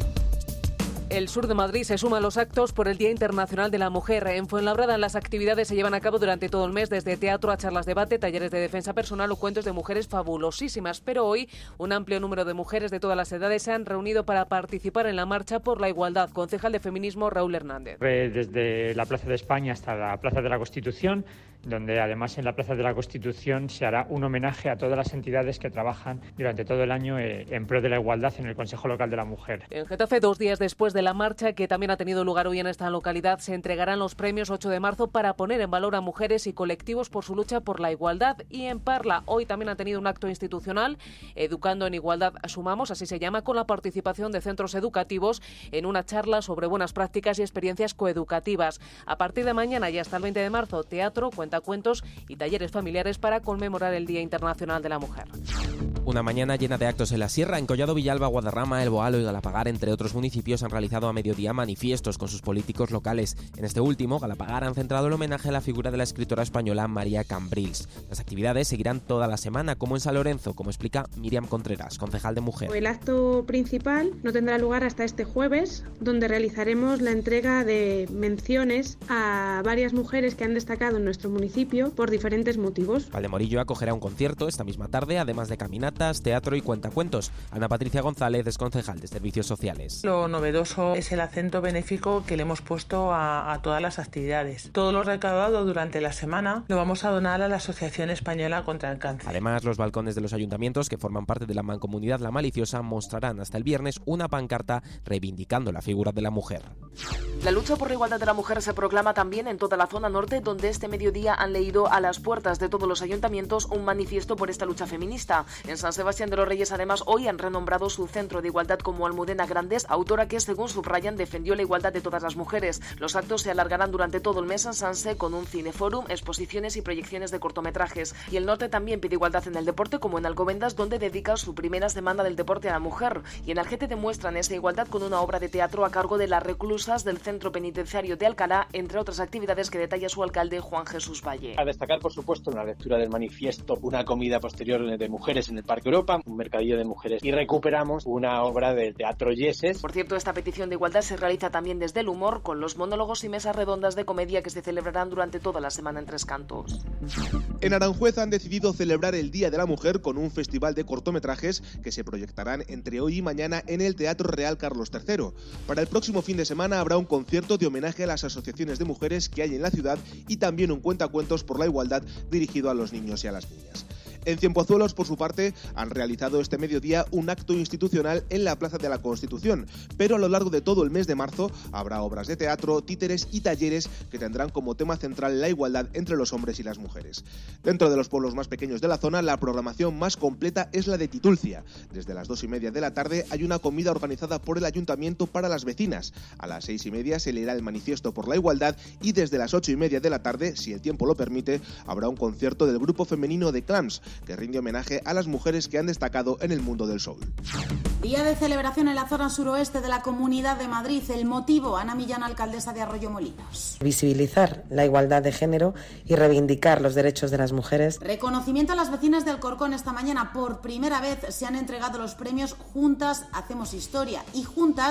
El sur de Madrid se suma a los actos por el Día Internacional de la Mujer. En Fuenlabrada las actividades se llevan a cabo durante todo el mes, desde teatro a charlas de debate, talleres de defensa personal o cuentos de mujeres fabulosísimas. Pero hoy un amplio número de mujeres de todas las edades se han reunido para participar en la marcha por la igualdad. Concejal de Feminismo, Raúl Hernández. Desde la Plaza de España hasta la Plaza de la Constitución, donde además en la Plaza de la Constitución se hará un homenaje a todas las entidades que trabajan durante todo el año en pro de la igualdad en el Consejo Local de la Mujer. En Getafe, dos días después de la marcha, que también ha tenido lugar hoy en esta localidad, se entregarán los premios ocho de marzo para poner en valor a mujeres y colectivos por su lucha por la igualdad. Y en Parla, hoy también ha tenido un acto institucional, Educando en Igualdad Sumamos, así se llama, con la participación de centros educativos en una charla sobre buenas prácticas y experiencias coeducativas. A partir de mañana y hasta el veinte de marzo, teatro, cuentacuentos y talleres familiares para conmemorar el Día Internacional de la Mujer. Una mañana llena de actos en la Sierra. En Collado Villalba, Guadarrama, El Boalo y Galapagar, entre otros municipios, han realizado a mediodía manifiestos con sus políticos locales. En este último, Galapagar, han centrado el homenaje a la figura de la escritora española María Cambrils. Las actividades seguirán toda la semana, como en San Lorenzo, como explica Miriam Contreras, concejal de Mujer. El acto principal no tendrá lugar hasta este jueves, donde realizaremos la entrega de menciones a varias mujeres que han destacado en nuestro municipio por diferentes motivos. Valdemorillo acogerá un concierto esta misma tarde, además de caminatas, teatro y cuentacuentos. Ana Patricia González es concejal de Servicios Sociales. Lo novedoso es el acento benéfico que le hemos puesto a, a todas las actividades. Todo lo recaudado durante la semana lo vamos a donar a la Asociación Española contra el Cáncer. Además, los balcones de los ayuntamientos que forman parte de la mancomunidad La Maliciosa mostrarán hasta el viernes una pancarta reivindicando la figura de la mujer. La lucha por la igualdad de la mujer se proclama también en toda la zona norte, donde este mediodía han leído a las puertas de todos los ayuntamientos un manifiesto por esta lucha feminista. En San Sebastián de los Reyes, además, hoy han renombrado su centro de igualdad como Almudena Grandes, autora que, según subrayan, defendió la igualdad de todas las mujeres. Los actos se alargarán durante todo el mes en Sanse con un cineforum, exposiciones y proyecciones de cortometrajes. Y el norte también pide igualdad en el deporte, como en Alcobendas, donde dedica su primera semana del deporte a la mujer. Y en Algete demuestran esa igualdad con una obra de teatro a cargo de las reclusas del Centro Penitenciario de Alcalá, entre otras actividades que detalla su alcalde Juan Jesús Valle. A destacar, por supuesto, en la lectura del manifiesto, una comida posterior de mujeres en el Parque Europa, un mercadillo de mujeres, y recuperamos una obra del Teatro Yeses. Por cierto, esta petición de igualdad se realiza también desde el humor, con los monólogos y mesas redondas de comedia que se celebrarán durante toda la semana en Tres Cantos. En Aranjuez han decidido celebrar el Día de la Mujer con un festival de cortometrajes que se proyectarán entre hoy y mañana en el Teatro Real Carlos tercero. Para el próximo fin de semana habrá un concierto de homenaje a las asociaciones de mujeres que hay en la ciudad y también un cuentacuentos por la igualdad dirigido a los niños y a las niñas. En Ciempozuelos, por su parte, han realizado este mediodía un acto institucional en la Plaza de la Constitución, pero a lo largo de todo el mes de marzo habrá obras de teatro, títeres y talleres que tendrán como tema central la igualdad entre los hombres y las mujeres. Dentro de los pueblos más pequeños de la zona, la programación más completa es la de Titulcia. Desde las dos y media de la tarde hay una comida organizada por el ayuntamiento para las vecinas. A las seis y media se leerá el manifiesto por la igualdad y desde las ocho y media de la tarde, si el tiempo lo permite, habrá un concierto del grupo femenino de Clams, que rinde homenaje a las mujeres que han destacado en el mundo del soul. Día de celebración en la zona suroeste de la Comunidad de Madrid. El motivo, Ana Millán, alcaldesa de Arroyomolinos. Visibilizar la igualdad de género y reivindicar los derechos de las mujeres. Reconocimiento a las vecinas de Alcorcón. Esta mañana, por primera vez, se han entregado los premios Juntas Hacemos Historia y Juntas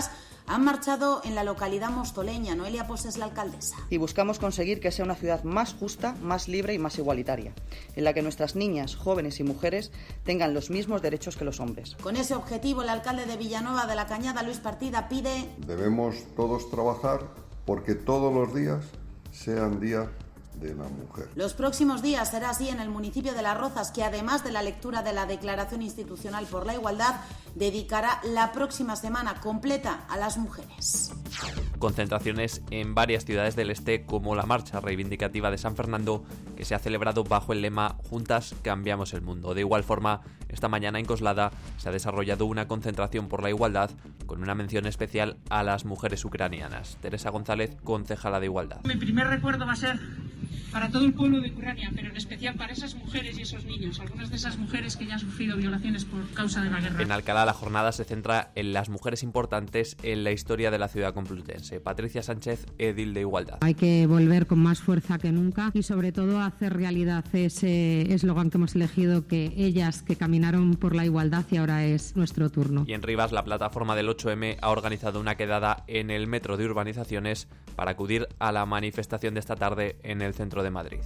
han marchado en la localidad mostoleña. Noelia Pos es la alcaldesa. Y buscamos conseguir que sea una ciudad más justa, más libre y más igualitaria, en la que nuestras niñas, jóvenes y mujeres tengan los mismos derechos que los hombres. Con ese objetivo, el alcalde de Villanueva de la Cañada, Luis Partida, pide... Debemos todos trabajar porque todos los días sean días de la mujer. Los próximos días será así en el municipio de Las Rozas, que además de la lectura de la Declaración Institucional por la Igualdad, dedicará la próxima semana completa a las mujeres. Concentraciones en varias ciudades del este, como la marcha reivindicativa de San Fernando, que se ha celebrado bajo el lema Juntas cambiamos el mundo. De igual forma, esta mañana en Coslada se ha desarrollado una concentración por la igualdad con una mención especial a las mujeres ucranianas. Teresa González, concejala de Igualdad. Mi primer recuerdo va a ser para todo el pueblo de Ucrania, pero en especial para esas mujeres y esos niños, algunas de esas mujeres que ya han sufrido violaciones por causa de la guerra. En Alcalá la jornada se centra en las mujeres importantes en la historia de la ciudad complutense. Patricia Sánchez, edil de Igualdad. Hay que volver con más fuerza que nunca y sobre todo hacer realidad ese eslogan que hemos elegido, que ellas que caminaron por la igualdad y ahora es nuestro turno. Y en Rivas la plataforma del ocho eme ha organizado una quedada en el metro de Urbanizaciones para acudir a la manifestación de esta tarde en el centro de Madrid.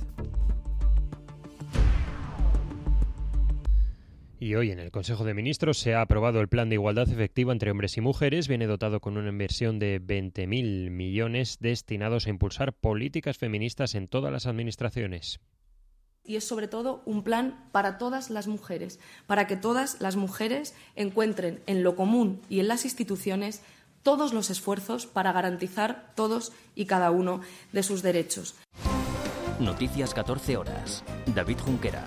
Y hoy en el Consejo de Ministros se ha aprobado el Plan de Igualdad Efectiva entre Hombres y Mujeres. Viene dotado con una inversión de veinte mil millones destinados a impulsar políticas feministas en todas las administraciones. Y es sobre todo un plan para todas las mujeres, para que todas las mujeres encuentren en lo común y en las instituciones todos los esfuerzos para garantizar todos y cada uno de sus derechos. Noticias catorce horas. David Junquera.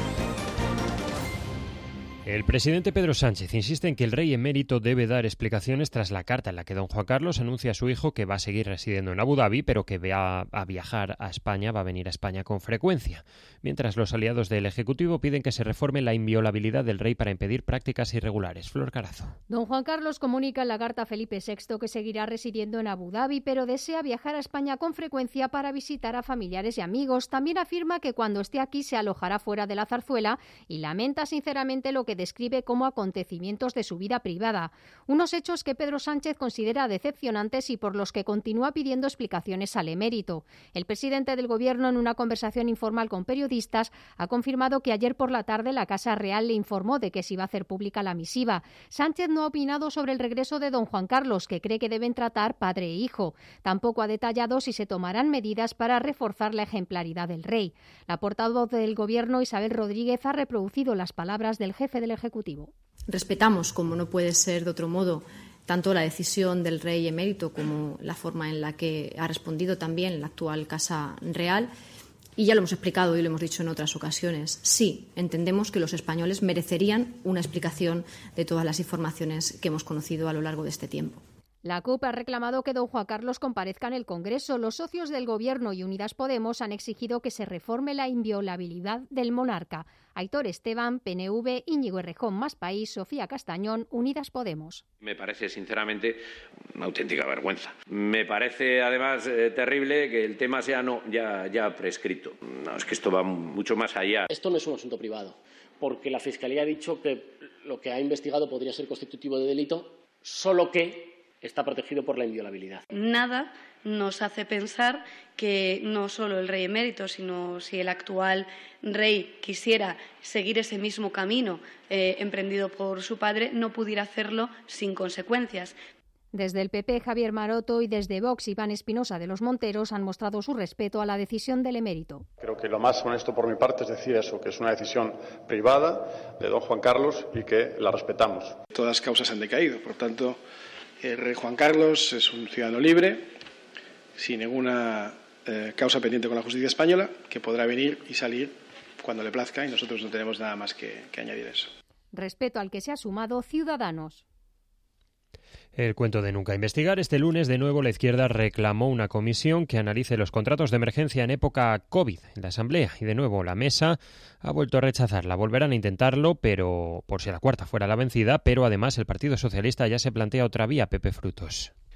El presidente Pedro Sánchez insiste en que el rey emérito debe dar explicaciones tras la carta en la que don Juan Carlos anuncia a su hijo que va a seguir residiendo en Abu Dhabi, pero que va a viajar a España, va a venir a España con frecuencia. Mientras los aliados del Ejecutivo piden que se reforme la inviolabilidad del rey para impedir prácticas irregulares. Flor Carazo. Don Juan Carlos comunica en la carta a Felipe sexto que seguirá residiendo en Abu Dhabi, pero desea viajar a España con frecuencia para visitar a familiares y amigos. También afirma que cuando esté aquí se alojará fuera de la Zarzuela y lamenta sinceramente lo que describe como acontecimientos de su vida privada. Unos hechos que Pedro Sánchez considera decepcionantes y por los que continúa pidiendo explicaciones al emérito. El presidente del Gobierno, en una conversación informal con periodistas, ha confirmado que ayer por la tarde la Casa Real le informó de que se iba a hacer pública la misiva. Sánchez no ha opinado sobre el regreso de don Juan Carlos, que cree que deben tratar padre e hijo. Tampoco ha detallado si se tomarán medidas para reforzar la ejemplaridad del rey. La portavoz del Gobierno, Isabel Rodríguez, ha reproducido las palabras del jefe del Ejecutivo. Respetamos, como no puede ser de otro modo, tanto la decisión del rey emérito como la forma en la que ha respondido también la actual Casa Real. Y ya lo hemos explicado y lo hemos dicho en otras ocasiones. Sí, entendemos que los españoles merecerían una explicación de todas las informaciones que hemos conocido a lo largo de este tiempo. La CUP ha reclamado que don Juan Carlos comparezca en el Congreso. Los socios del Gobierno y Unidas Podemos han exigido que se reforme la inviolabilidad del monarca. Aitor Esteban, P N V, Íñigo Errejón, Más País, Sofía Castañón, Unidas Podemos. Me parece, sinceramente, una auténtica vergüenza. Me parece, además, eh, terrible que el tema sea no ya, ya prescrito. No, es que esto va mucho más allá. Esto no es un asunto privado, porque la Fiscalía ha dicho que lo que ha investigado podría ser constitutivo de delito, solo que está protegido por la inviolabilidad. Nada nos hace pensar que no solo el rey emérito, sino si el actual rey quisiera seguir ese mismo camino eh, emprendido por su padre, no pudiera hacerlo sin consecuencias. Desde el P P, Javier Maroto, y desde Vox, Iván Espinosa de los Monteros, han mostrado su respeto a la decisión del emérito. Creo que lo más honesto por mi parte es decir eso, que es una decisión privada de don Juan Carlos y que la respetamos. Todas las causas han decaído, por tanto, el rey Juan Carlos es un ciudadano libre, sin ninguna eh, causa pendiente con la justicia española, que podrá venir y salir cuando le plazca y nosotros no tenemos nada más que, que añadir a eso. Respeto al que se ha sumado Ciudadanos. El cuento de nunca investigar. Este lunes, de nuevo, la izquierda reclamó una comisión que analice los contratos de emergencia en época COVID en la Asamblea. Y, de nuevo, la mesa ha vuelto a rechazarla. Volverán a intentarlo, pero por si la cuarta fuera la vencida. Pero, además, el Partido Socialista ya se plantea otra vía, Pepe Frutos.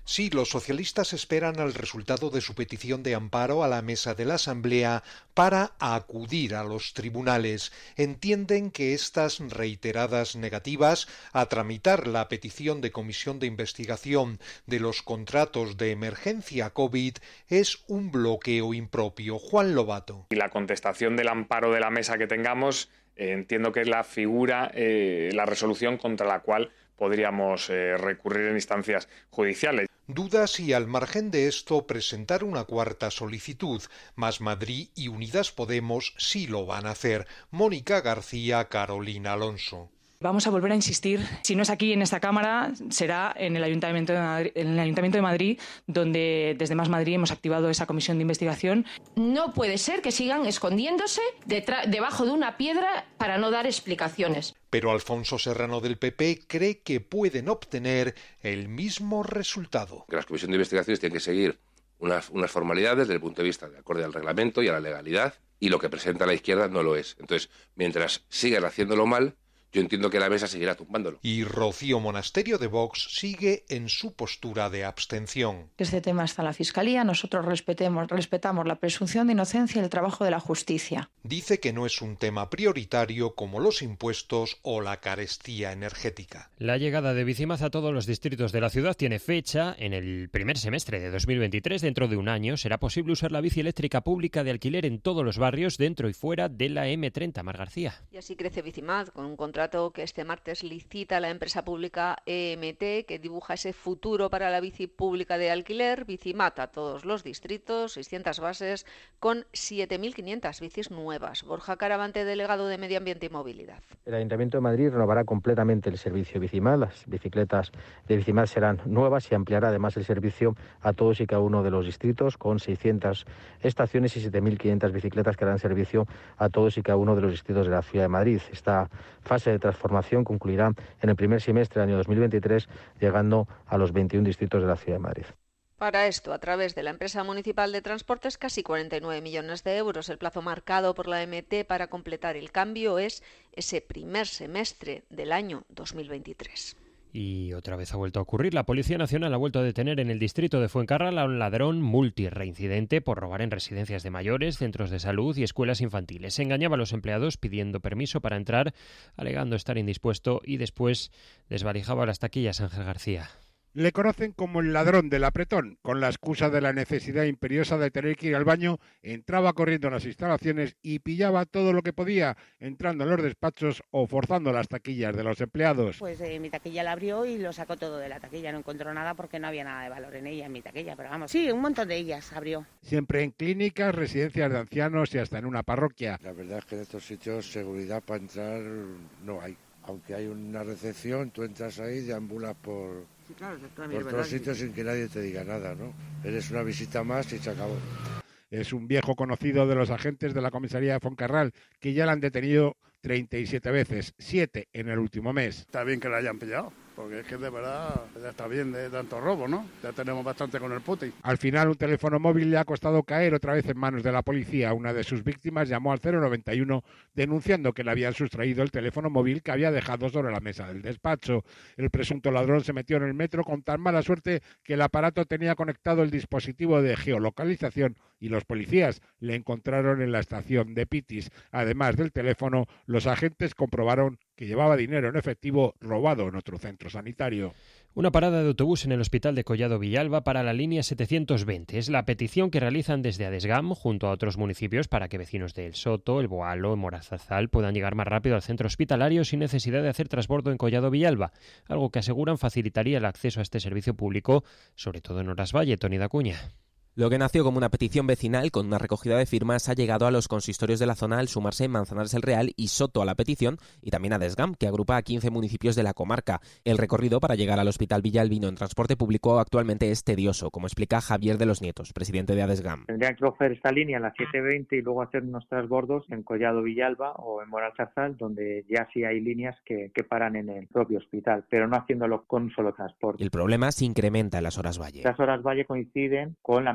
Sí, los socialistas esperan al resultado de su petición de amparo a la mesa de la Asamblea para acudir a los tribunales. Entienden que estas reiteradas negativas a tramitar la petición de comisión de investigación de los contratos de emergencia COVID es un bloqueo impropio. Juan Lobato. Y la contestación del amparo de la mesa que tengamos, eh, entiendo que es la figura, eh, la resolución contra la cual podríamos eh, recurrir en instancias judiciales. Duda si al margen de esto presentar una cuarta solicitud. Más Madrid y Unidas Podemos sí lo van a hacer. Mónica García, Carolina Alonso. Vamos a volver a insistir, si no es aquí en esta Cámara, será en el Ayuntamiento de Madrid, en el Ayuntamiento de Madrid, donde desde Más Madrid hemos activado esa comisión de investigación. No puede ser que sigan escondiéndose detrás, debajo de una piedra para no dar explicaciones. Pero Alfonso Serrano del P P cree que pueden obtener el mismo resultado. Que las comisiones de investigaciones tienen que seguir unas, unas formalidades desde el punto de vista de acorde al reglamento y a la legalidad, y lo que presenta la izquierda no lo es. Entonces, mientras sigan haciéndolo mal, yo entiendo que la mesa seguirá tumbándolo. Y Rocío Monasterio de Vox sigue en su postura de abstención. Este tema está en la Fiscalía, nosotros respetemos, respetamos la presunción de inocencia y el trabajo de la justicia. Dice que no es un tema prioritario como los impuestos o la carestía energética. La llegada de Bicimaz a todos los distritos de la ciudad tiene fecha en el primer semestre de dos mil veintitrés. Dentro de un año será posible usar la bici eléctrica pública de alquiler en todos los barrios dentro y fuera de la eme treinta. Mar García. Y así crece Bicimaz con un contrato que este martes licita la empresa pública E M T, que dibuja ese futuro para la bici pública de alquiler. Bicimaz a todos los distritos, seiscientas bases, con siete mil quinientas bicis nuevas. Borja Caravante, delegado de Medio Ambiente y Movilidad. El Ayuntamiento de Madrid renovará completamente el servicio Bicimaz. Las bicicletas de Bicimaz serán nuevas y ampliará además el servicio a todos y cada uno de los distritos, con seiscientas estaciones y siete mil quinientas bicicletas que harán servicio a todos y cada uno de los distritos de la Ciudad de Madrid. Esta fase de transformación concluirá en el primer semestre del año dos mil veintitrés, llegando a los veintiún distritos de la Ciudad de Madrid. Para esto, a través de la empresa municipal de transportes, casi cuarenta y nueve millones de euros. El plazo marcado por la E M T para completar el cambio es ese primer semestre del año dos mil veintitrés. Y otra vez ha vuelto a ocurrir. La Policía Nacional ha vuelto a detener en el distrito de Fuencarral a un ladrón multirreincidente por robar en residencias de mayores, centros de salud y escuelas infantiles. Engañaba a los empleados pidiendo permiso para entrar, alegando estar indispuesto, y después desvalijaba las taquillas. Ángel García. Le conocen como el ladrón del apretón. Con la excusa de la necesidad imperiosa de tener que ir al baño, entraba corriendo en las instalaciones y pillaba todo lo que podía, entrando en los despachos o forzando las taquillas de los empleados. Pues eh, mi taquilla la abrió y lo sacó todo de la taquilla. No encontró nada porque no había nada de valor en ella, en mi taquilla, pero vamos, sí, un montón de ellas abrió. Siempre en clínicas, residencias de ancianos y hasta en una parroquia. La verdad es que en estos sitios seguridad para entrar no hay. Aunque hay una recepción, tú entras ahí y deambulas por, sí, claro, por todos sitios sin que nadie te diga nada, ¿no? Eres una visita más y se acabó. Es un viejo conocido de los agentes de la comisaría de Fuencarral, que ya la han detenido treinta y siete veces, siete en el último mes. Está bien que la hayan pillado, porque es que de verdad ya está bien de tanto robo, ¿no? Ya tenemos bastante con el puti. Al final, un teléfono móvil le ha costado caer otra vez en manos de la policía. Una de sus víctimas llamó al cero noventa y uno denunciando que le habían sustraído el teléfono móvil que había dejado sobre la mesa del despacho. El presunto ladrón se metió en el metro con tan mala suerte que el aparato tenía conectado el dispositivo de geolocalización y los policías le encontraron en la estación de Pitis. Además del teléfono, los agentes comprobaron que llevaba dinero en efectivo robado en otro centro sanitario. Una parada de autobús en el hospital de Collado Villalba para la línea setecientos veinte. Es la petición que realizan desde Adesgam junto a otros municipios para que vecinos de El Soto, El Boalo, Morazazal puedan llegar más rápido al centro hospitalario sin necesidad de hacer transbordo en Collado Villalba, algo que aseguran facilitaría el acceso a este servicio público, sobre todo en Horas Valle. Toni Dacuña. Lo que nació como una petición vecinal con una recogida de firmas ha llegado a los consistorios de la zona al sumarse Manzanares el Real y Soto a la petición, y también a Adesgam, que agrupa a quince municipios de la comarca. El recorrido para llegar al Hospital Villalbino en transporte público actualmente es tedioso, como explica Javier de los Nietos, presidente de Adesgam. Tendrían que coger esta línea en la siete veinte y luego hacer unos transbordos en Collado Villalba o en Moracharzal, donde ya sí hay líneas que, que paran en el propio hospital, pero no haciéndolo con un solo transporte. El problema se incrementa en las Horas Valle. Las Horas Valle coinciden con la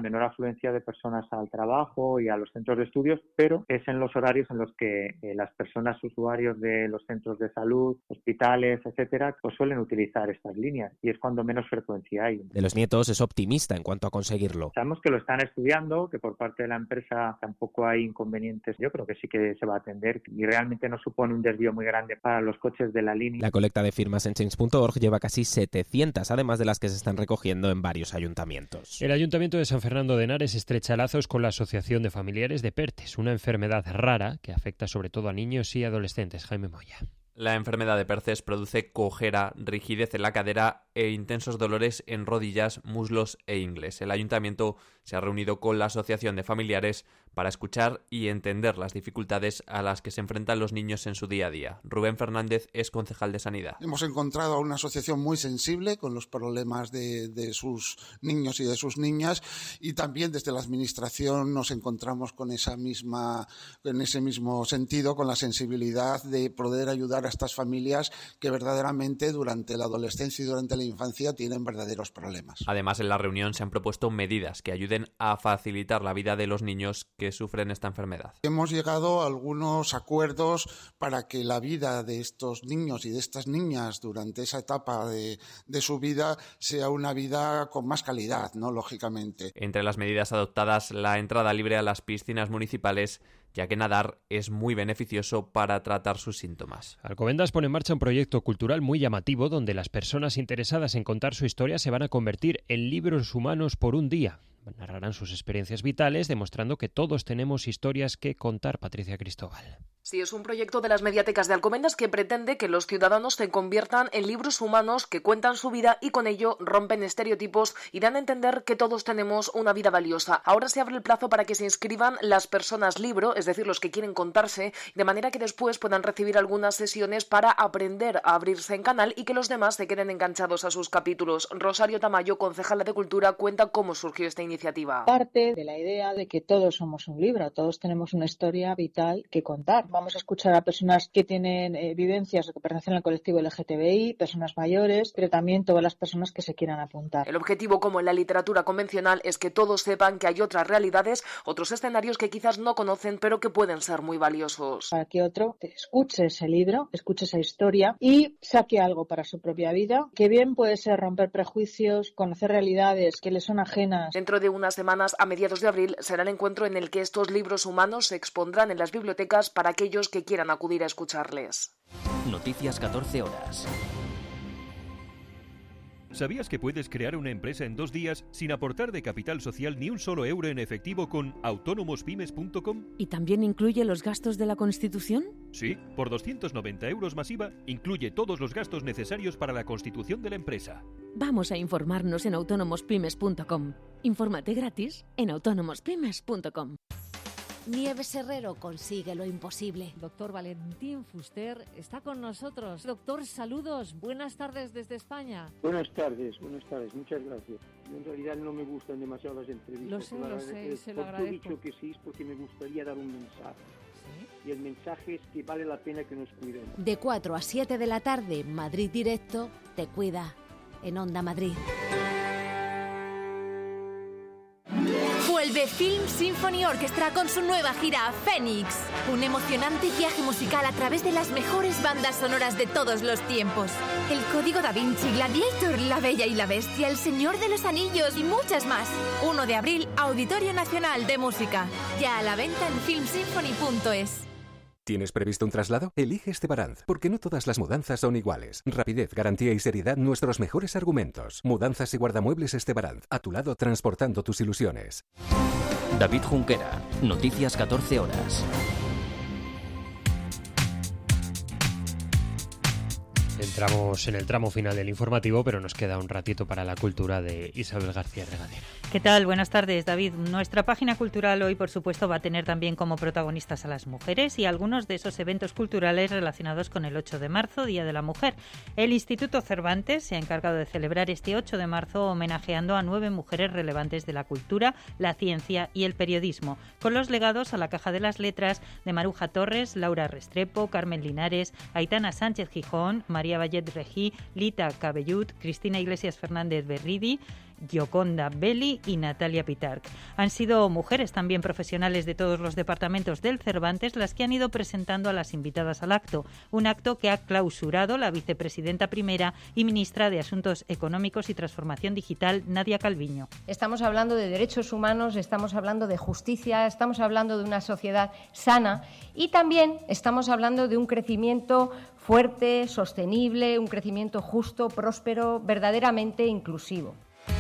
menor afluencia de personas al trabajo y a los centros de estudios, pero es en los horarios en los que eh, las personas usuarios de los centros de salud, hospitales, etcétera, pues suelen utilizar estas líneas y es cuando menos frecuencia hay. De los Nietos es optimista en cuanto a conseguirlo. Sabemos que lo están estudiando, que por parte de la empresa tampoco hay inconvenientes. Yo creo que sí que se va a atender y realmente no supone un desvío muy grande para los coches de la línea. La colecta de firmas en change punto org lleva casi setecientas, además de las que se están recogiendo en varios ayuntamientos. El Ayuntamiento de San Fernando de Henares estrecha lazos con la Asociación de Familiares de Pertes, una enfermedad rara que afecta sobre todo a niños y adolescentes. Jaime Moya. La enfermedad de Perces produce cojera, rigidez en la cadera e intensos dolores en rodillas, muslos e ingles. El ayuntamiento se ha reunido con la Asociación de Familiares para escuchar y entender las dificultades a las que se enfrentan los niños en su día a día. Rubén Fernández es concejal de Sanidad. Hemos encontrado a una asociación muy sensible con los problemas de, de sus niños y de sus niñas, y también desde la Administración nos encontramos con esa misma, en ese mismo sentido, con la sensibilidad de poder ayudar a estas familias que verdaderamente durante la adolescencia y durante la infancia tienen verdaderos problemas. Además, en la reunión se han propuesto medidas que ayuden a facilitar la vida de los niños que sufren esta enfermedad. Hemos llegado a algunos acuerdos para que la vida de estos niños y de estas niñas durante esa etapa de, de su vida sea una vida con más calidad, ¿no? Lógicamente. Entre las medidas adoptadas, la entrada libre a las piscinas municipales, ya que nadar es muy beneficioso para tratar sus síntomas. Alcobendas pone en marcha un proyecto cultural muy llamativo donde las personas interesadas en contar su historia se van a convertir en libros humanos por un día. Narrarán sus experiencias vitales, demostrando que todos tenemos historias que contar. Patricia Cristóbal. Sí, es un proyecto de las mediatecas de Alcobendas que pretende que los ciudadanos se conviertan en libros humanos que cuentan su vida y con ello rompen estereotipos y dan a entender que todos tenemos una vida valiosa. Ahora se abre el plazo para que se inscriban las personas libro, es decir, los que quieren contarse, de manera que después puedan recibir algunas sesiones para aprender a abrirse en canal y que los demás se queden enganchados a sus capítulos. Rosario Tamayo, concejala de Cultura, cuenta cómo surgió esta iniciativa. Parte de la idea de que todos somos un libro, todos tenemos una historia vital que contar. Vamos a escuchar a personas que tienen eh, vivencias o que pertenecen al colectivo L G T B I, personas mayores, pero también todas las personas que se quieran apuntar. El objetivo, como en la literatura convencional, es que todos sepan que hay otras realidades, otros escenarios que quizás no conocen, pero que pueden ser muy valiosos. Para que otro te escuche ese libro, escuche esa historia y saque algo para su propia vida, que bien puede ser romper prejuicios, conocer realidades que le son ajenas. Dentro de unas semanas, a mediados de abril, será el encuentro en el que estos libros humanos se expondrán en las bibliotecas para aquellos que quieran acudir a escucharles. Noticias catorce horas. ¿Sabías que puedes crear una empresa en dos días sin aportar de capital social ni un solo euro en efectivo con autónomos pymes punto com? ¿Y también incluye los gastos de la Constitución? Sí, por doscientos noventa euros más I V A, incluye todos los gastos necesarios para la constitución de la empresa. Vamos a informarnos en autónomos pymes punto com. Infórmate gratis en autónomos pymes punto com. Nieves Herrero consigue lo imposible. Doctor Valentín Fuster está con nosotros. Doctor, saludos. Buenas tardes desde España. Buenas tardes, buenas tardes. Muchas gracias. En realidad no me gustan demasiado las entrevistas. Lo sé, lo sé, se lo agradezco. He dicho que sí es porque me gustaría dar un mensaje. ¿Sí? Y el mensaje es que vale la pena que nos cuidemos. De cuatro a siete de la tarde, Madrid Directo te cuida en Onda Madrid. Vuelve Film Symphony Orchestra con su nueva gira Fénix. Un emocionante viaje musical a través de las mejores bandas sonoras de todos los tiempos. El Código Da Vinci, Gladiator, La Bella y la Bestia, El Señor de los Anillos y muchas más. primero de abril, Auditorio Nacional de Música. Ya a la venta en film symphony punto es. ¿Tienes previsto un traslado? Elige Estebaranz, porque no todas las mudanzas son iguales. Rapidez, garantía y seriedad, nuestros mejores argumentos. Mudanzas y guardamuebles Estebaranz, a tu lado transportando tus ilusiones. David Junquera, Noticias catorce horas. Entramos en el tramo final del informativo, pero nos queda un ratito para la cultura de Isabel García Regadera. ¿Qué tal? Buenas tardes, David. Nuestra página cultural hoy, por supuesto, va a tener también como protagonistas a las mujeres y algunos de esos eventos culturales relacionados con el ocho de marzo, Día de la Mujer. El Instituto Cervantes se ha encargado de celebrar este ocho de marzo homenajeando a nueve mujeres relevantes de la cultura, la ciencia y el periodismo, con los legados a la Caja de las Letras de Maruja Torres, Laura Restrepo, Carmen Linares, Aitana Sánchez Gijón, María Vallet Regí, Lita Cabellut, Cristina Iglesias Fernández Berridi, Gioconda Belli y Natalia Pitarch. Han sido mujeres también profesionales de todos los departamentos del Cervantes las que han ido presentando a las invitadas al acto, un acto que ha clausurado la vicepresidenta primera y ministra de Asuntos Económicos y Transformación Digital, Nadia Calviño. Estamos hablando de derechos humanos, estamos hablando de justicia, estamos hablando de una sociedad sana y también estamos hablando de un crecimiento fuerte, sostenible, un crecimiento justo, próspero, verdaderamente inclusivo.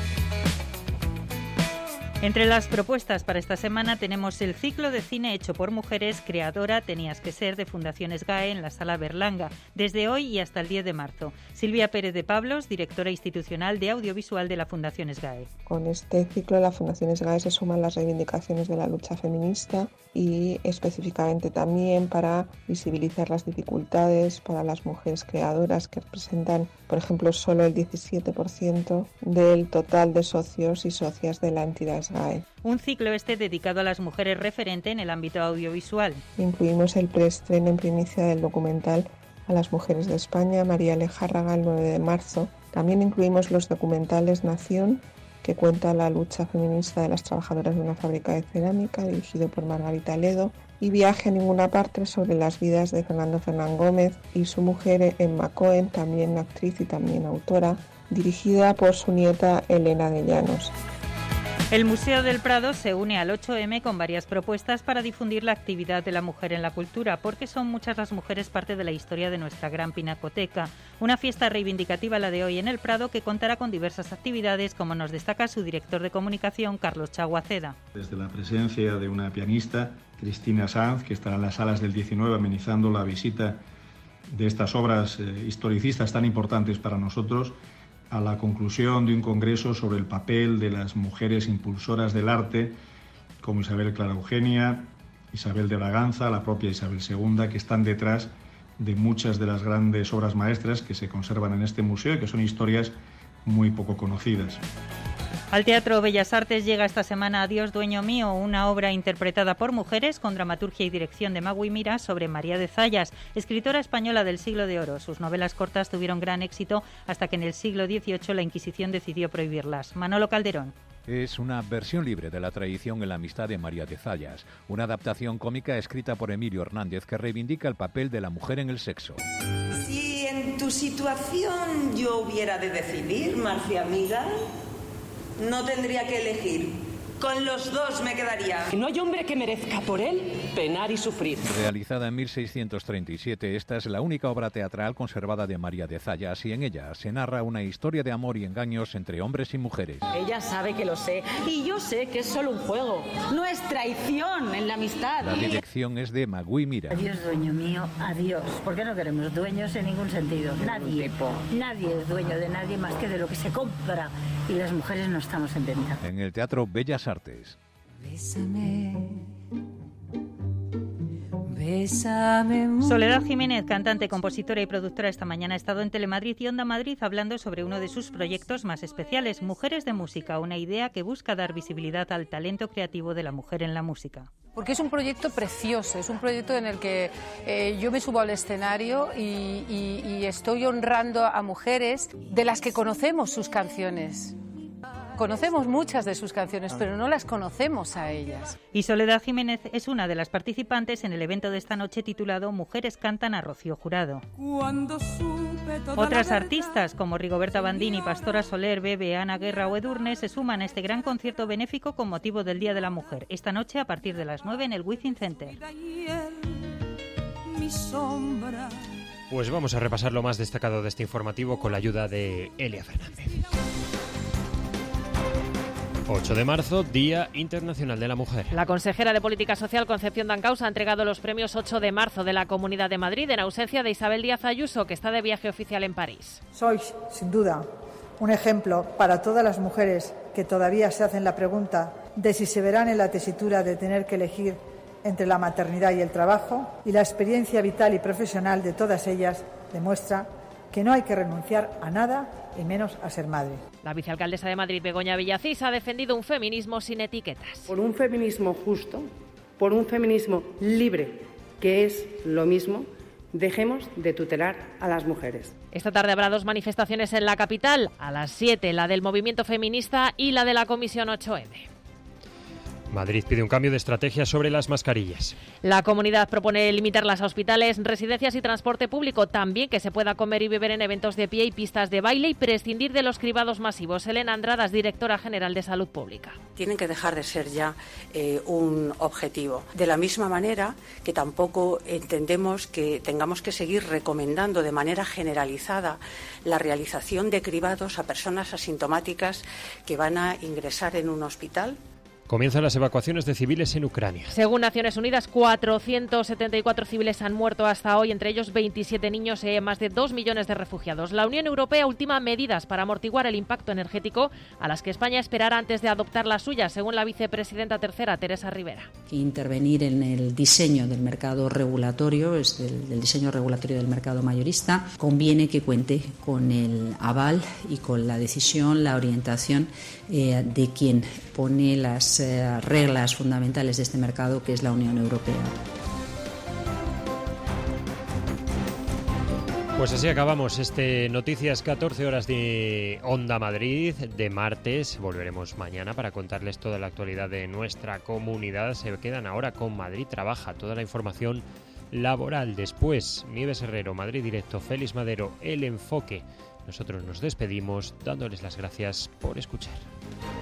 Entre las propuestas para esta semana tenemos el ciclo de cine hecho por mujeres, creadora Tenías que ser, de Fundaciones GAE en la Sala Berlanga, desde hoy y hasta el diez de marzo. Silvia Pérez de Pablos, directora institucional de audiovisual de la Fundaciones GAE. Con este ciclo, la Fundaciones GAE se suman las reivindicaciones de la lucha feminista y específicamente también para visibilizar las dificultades para las mujeres creadoras, que representan, por ejemplo, solo el diecisiete por ciento del total de socios y socias de la entidad GAE. Un ciclo este dedicado a las mujeres referente en el ámbito audiovisual. Incluimos el preestreno en primicia del documental A las mujeres de España, María Lejárraga, el nueve de marzo. También incluimos los documentales Nación, que cuenta la lucha feminista de las trabajadoras de una fábrica de cerámica, dirigido por Margarita Ledo, y Viaje a ninguna parte, sobre las vidas de Fernando Fernán Gómez y su mujer Emma Cohen, también actriz y también autora, dirigida por su nieta Elena de Llanos. El Museo del Prado se une al ocho eme con varias propuestas para difundir la actividad de la mujer en la cultura, porque son muchas las mujeres parte de la historia de nuestra gran pinacoteca. Una fiesta reivindicativa la de hoy en el Prado, que contará con diversas actividades, como nos destaca su director de comunicación, Carlos Chaguaceda. Desde la presencia de una pianista, Cristina Sanz, que estará en las salas del diecinueve amenizando la visita de estas obras eh, historicistas tan importantes para nosotros, a la conclusión de un congreso sobre el papel de las mujeres impulsoras del arte, como Isabel Clara Eugenia, Isabel de Braganza, la propia Isabel segunda, que están detrás de muchas de las grandes obras maestras que se conservan en este museo y que son historias muy poco conocidas. Al Teatro Bellas Artes llega esta semana Adiós, dueño mío, una obra interpretada por mujeres con dramaturgia y dirección de Magui Mira sobre María de Zayas, escritora española del siglo de oro. Sus novelas cortas tuvieron gran éxito hasta que en el siglo dieciocho la Inquisición decidió prohibirlas. Manolo Calderón. Es una versión libre de la tradición en la amistad de María de Zayas, una adaptación cómica escrita por Emilio Hernández que reivindica el papel de la mujer en el sexo. Si en tu situación yo hubiera de decidir, Marcia amiga, no tendría que elegir. Con los dos me quedaría. No hay hombre que merezca por él penar y sufrir. Realizada en mil seiscientos treinta y siete, esta es la única obra teatral conservada de María de Zayas y en ella se narra una historia de amor y engaños entre hombres y mujeres. Ella sabe que lo sé y yo sé que es solo un juego. No es traición en la amistad. La dirección es de Magui Mira. Adiós, dueño mío, adiós. ¿Por qué no queremos dueños en ningún sentido? Nadie, nadie es dueño de nadie más que de lo que se compra. Y las mujeres no estamos en venta. En el Teatro Bellas Artes. Bésame, bésame. Soledad Jiménez, cantante, compositora y productora, esta mañana ha estado en Telemadrid y Onda Madrid hablando sobre uno de sus proyectos más especiales, Mujeres de Música, una idea que busca dar visibilidad al talento creativo de la mujer en la música. Porque es un proyecto precioso, es un proyecto en el que eh, yo me subo al escenario y, y, y estoy honrando a mujeres de las que conocemos sus canciones. Conocemos muchas de sus canciones, pero no las conocemos a ellas. Y Soledad Jiménez es una de las participantes en el evento de esta noche titulado Mujeres cantan a Rocío Jurado. Otras artistas como Rigoberta Bandini, Pastora Soler, Bebe, Ana Guerra o Edurne se suman a este gran concierto benéfico con motivo del Día de la Mujer, esta noche a partir de las nueve en el Wizzing Center. Pues vamos a repasar lo más destacado de este informativo con la ayuda de Elia Fernández. ocho de marzo, Día Internacional de la Mujer. La consejera de Política Social, Concepción Dancausa, ha entregado los premios ocho de marzo de la Comunidad de Madrid en ausencia de Isabel Díaz Ayuso, que está de viaje oficial en París. Sois, sin duda, un ejemplo para todas las mujeres que todavía se hacen la pregunta de si se verán en la tesitura de tener que elegir entre la maternidad y el trabajo, y la experiencia vital y profesional de todas ellas demuestra que no hay que renunciar a nada y menos a ser madre. La vicealcaldesa de Madrid, Begoña Villacís, ha defendido un feminismo sin etiquetas. Por un feminismo justo, por un feminismo libre, que es lo mismo, Dejemos de tutelar a las mujeres. Esta tarde habrá dos manifestaciones en la capital, a las siete, la del movimiento feminista y la de la Comisión ocho eme. Madrid pide un cambio de estrategia sobre las mascarillas. La comunidad propone limitarlas a hospitales, residencias y transporte público. También que se pueda comer y beber en eventos de pie y pistas de baile y prescindir de los cribados masivos. Elena Andradas, directora general de Salud Pública. Tienen que dejar de ser ya eh, un objetivo. De la misma manera que tampoco entendemos que tengamos que seguir recomendando de manera generalizada la realización de cribados a personas asintomáticas que van a ingresar en un hospital. Comienzan las evacuaciones de civiles en Ucrania. Según Naciones Unidas, cuatrocientos setenta y cuatro civiles han muerto hasta hoy, entre ellos veintisiete niños y más de dos millones de refugiados. La Unión Europea ultima medidas para amortiguar el impacto energético a las que España esperará antes de adoptar las suyas, según la vicepresidenta tercera, Teresa Rivera. Intervenir en el diseño del mercado regulatorio, es del, del diseño regulatorio del mercado mayorista, conviene que cuente con el aval y con la decisión, la orientación eh, de quien pone las eh, reglas fundamentales de este mercado, que es la Unión Europea. Pues así acabamos este Noticias catorce horas de Onda Madrid de martes. Volveremos mañana para contarles toda la actualidad de nuestra comunidad. Se quedan ahora con Madrid Trabaja, toda la información laboral. Después, Nieves Herrero, Madrid Directo, Félix Madero, El Enfoque. Nosotros nos despedimos dándoles las gracias por escuchar.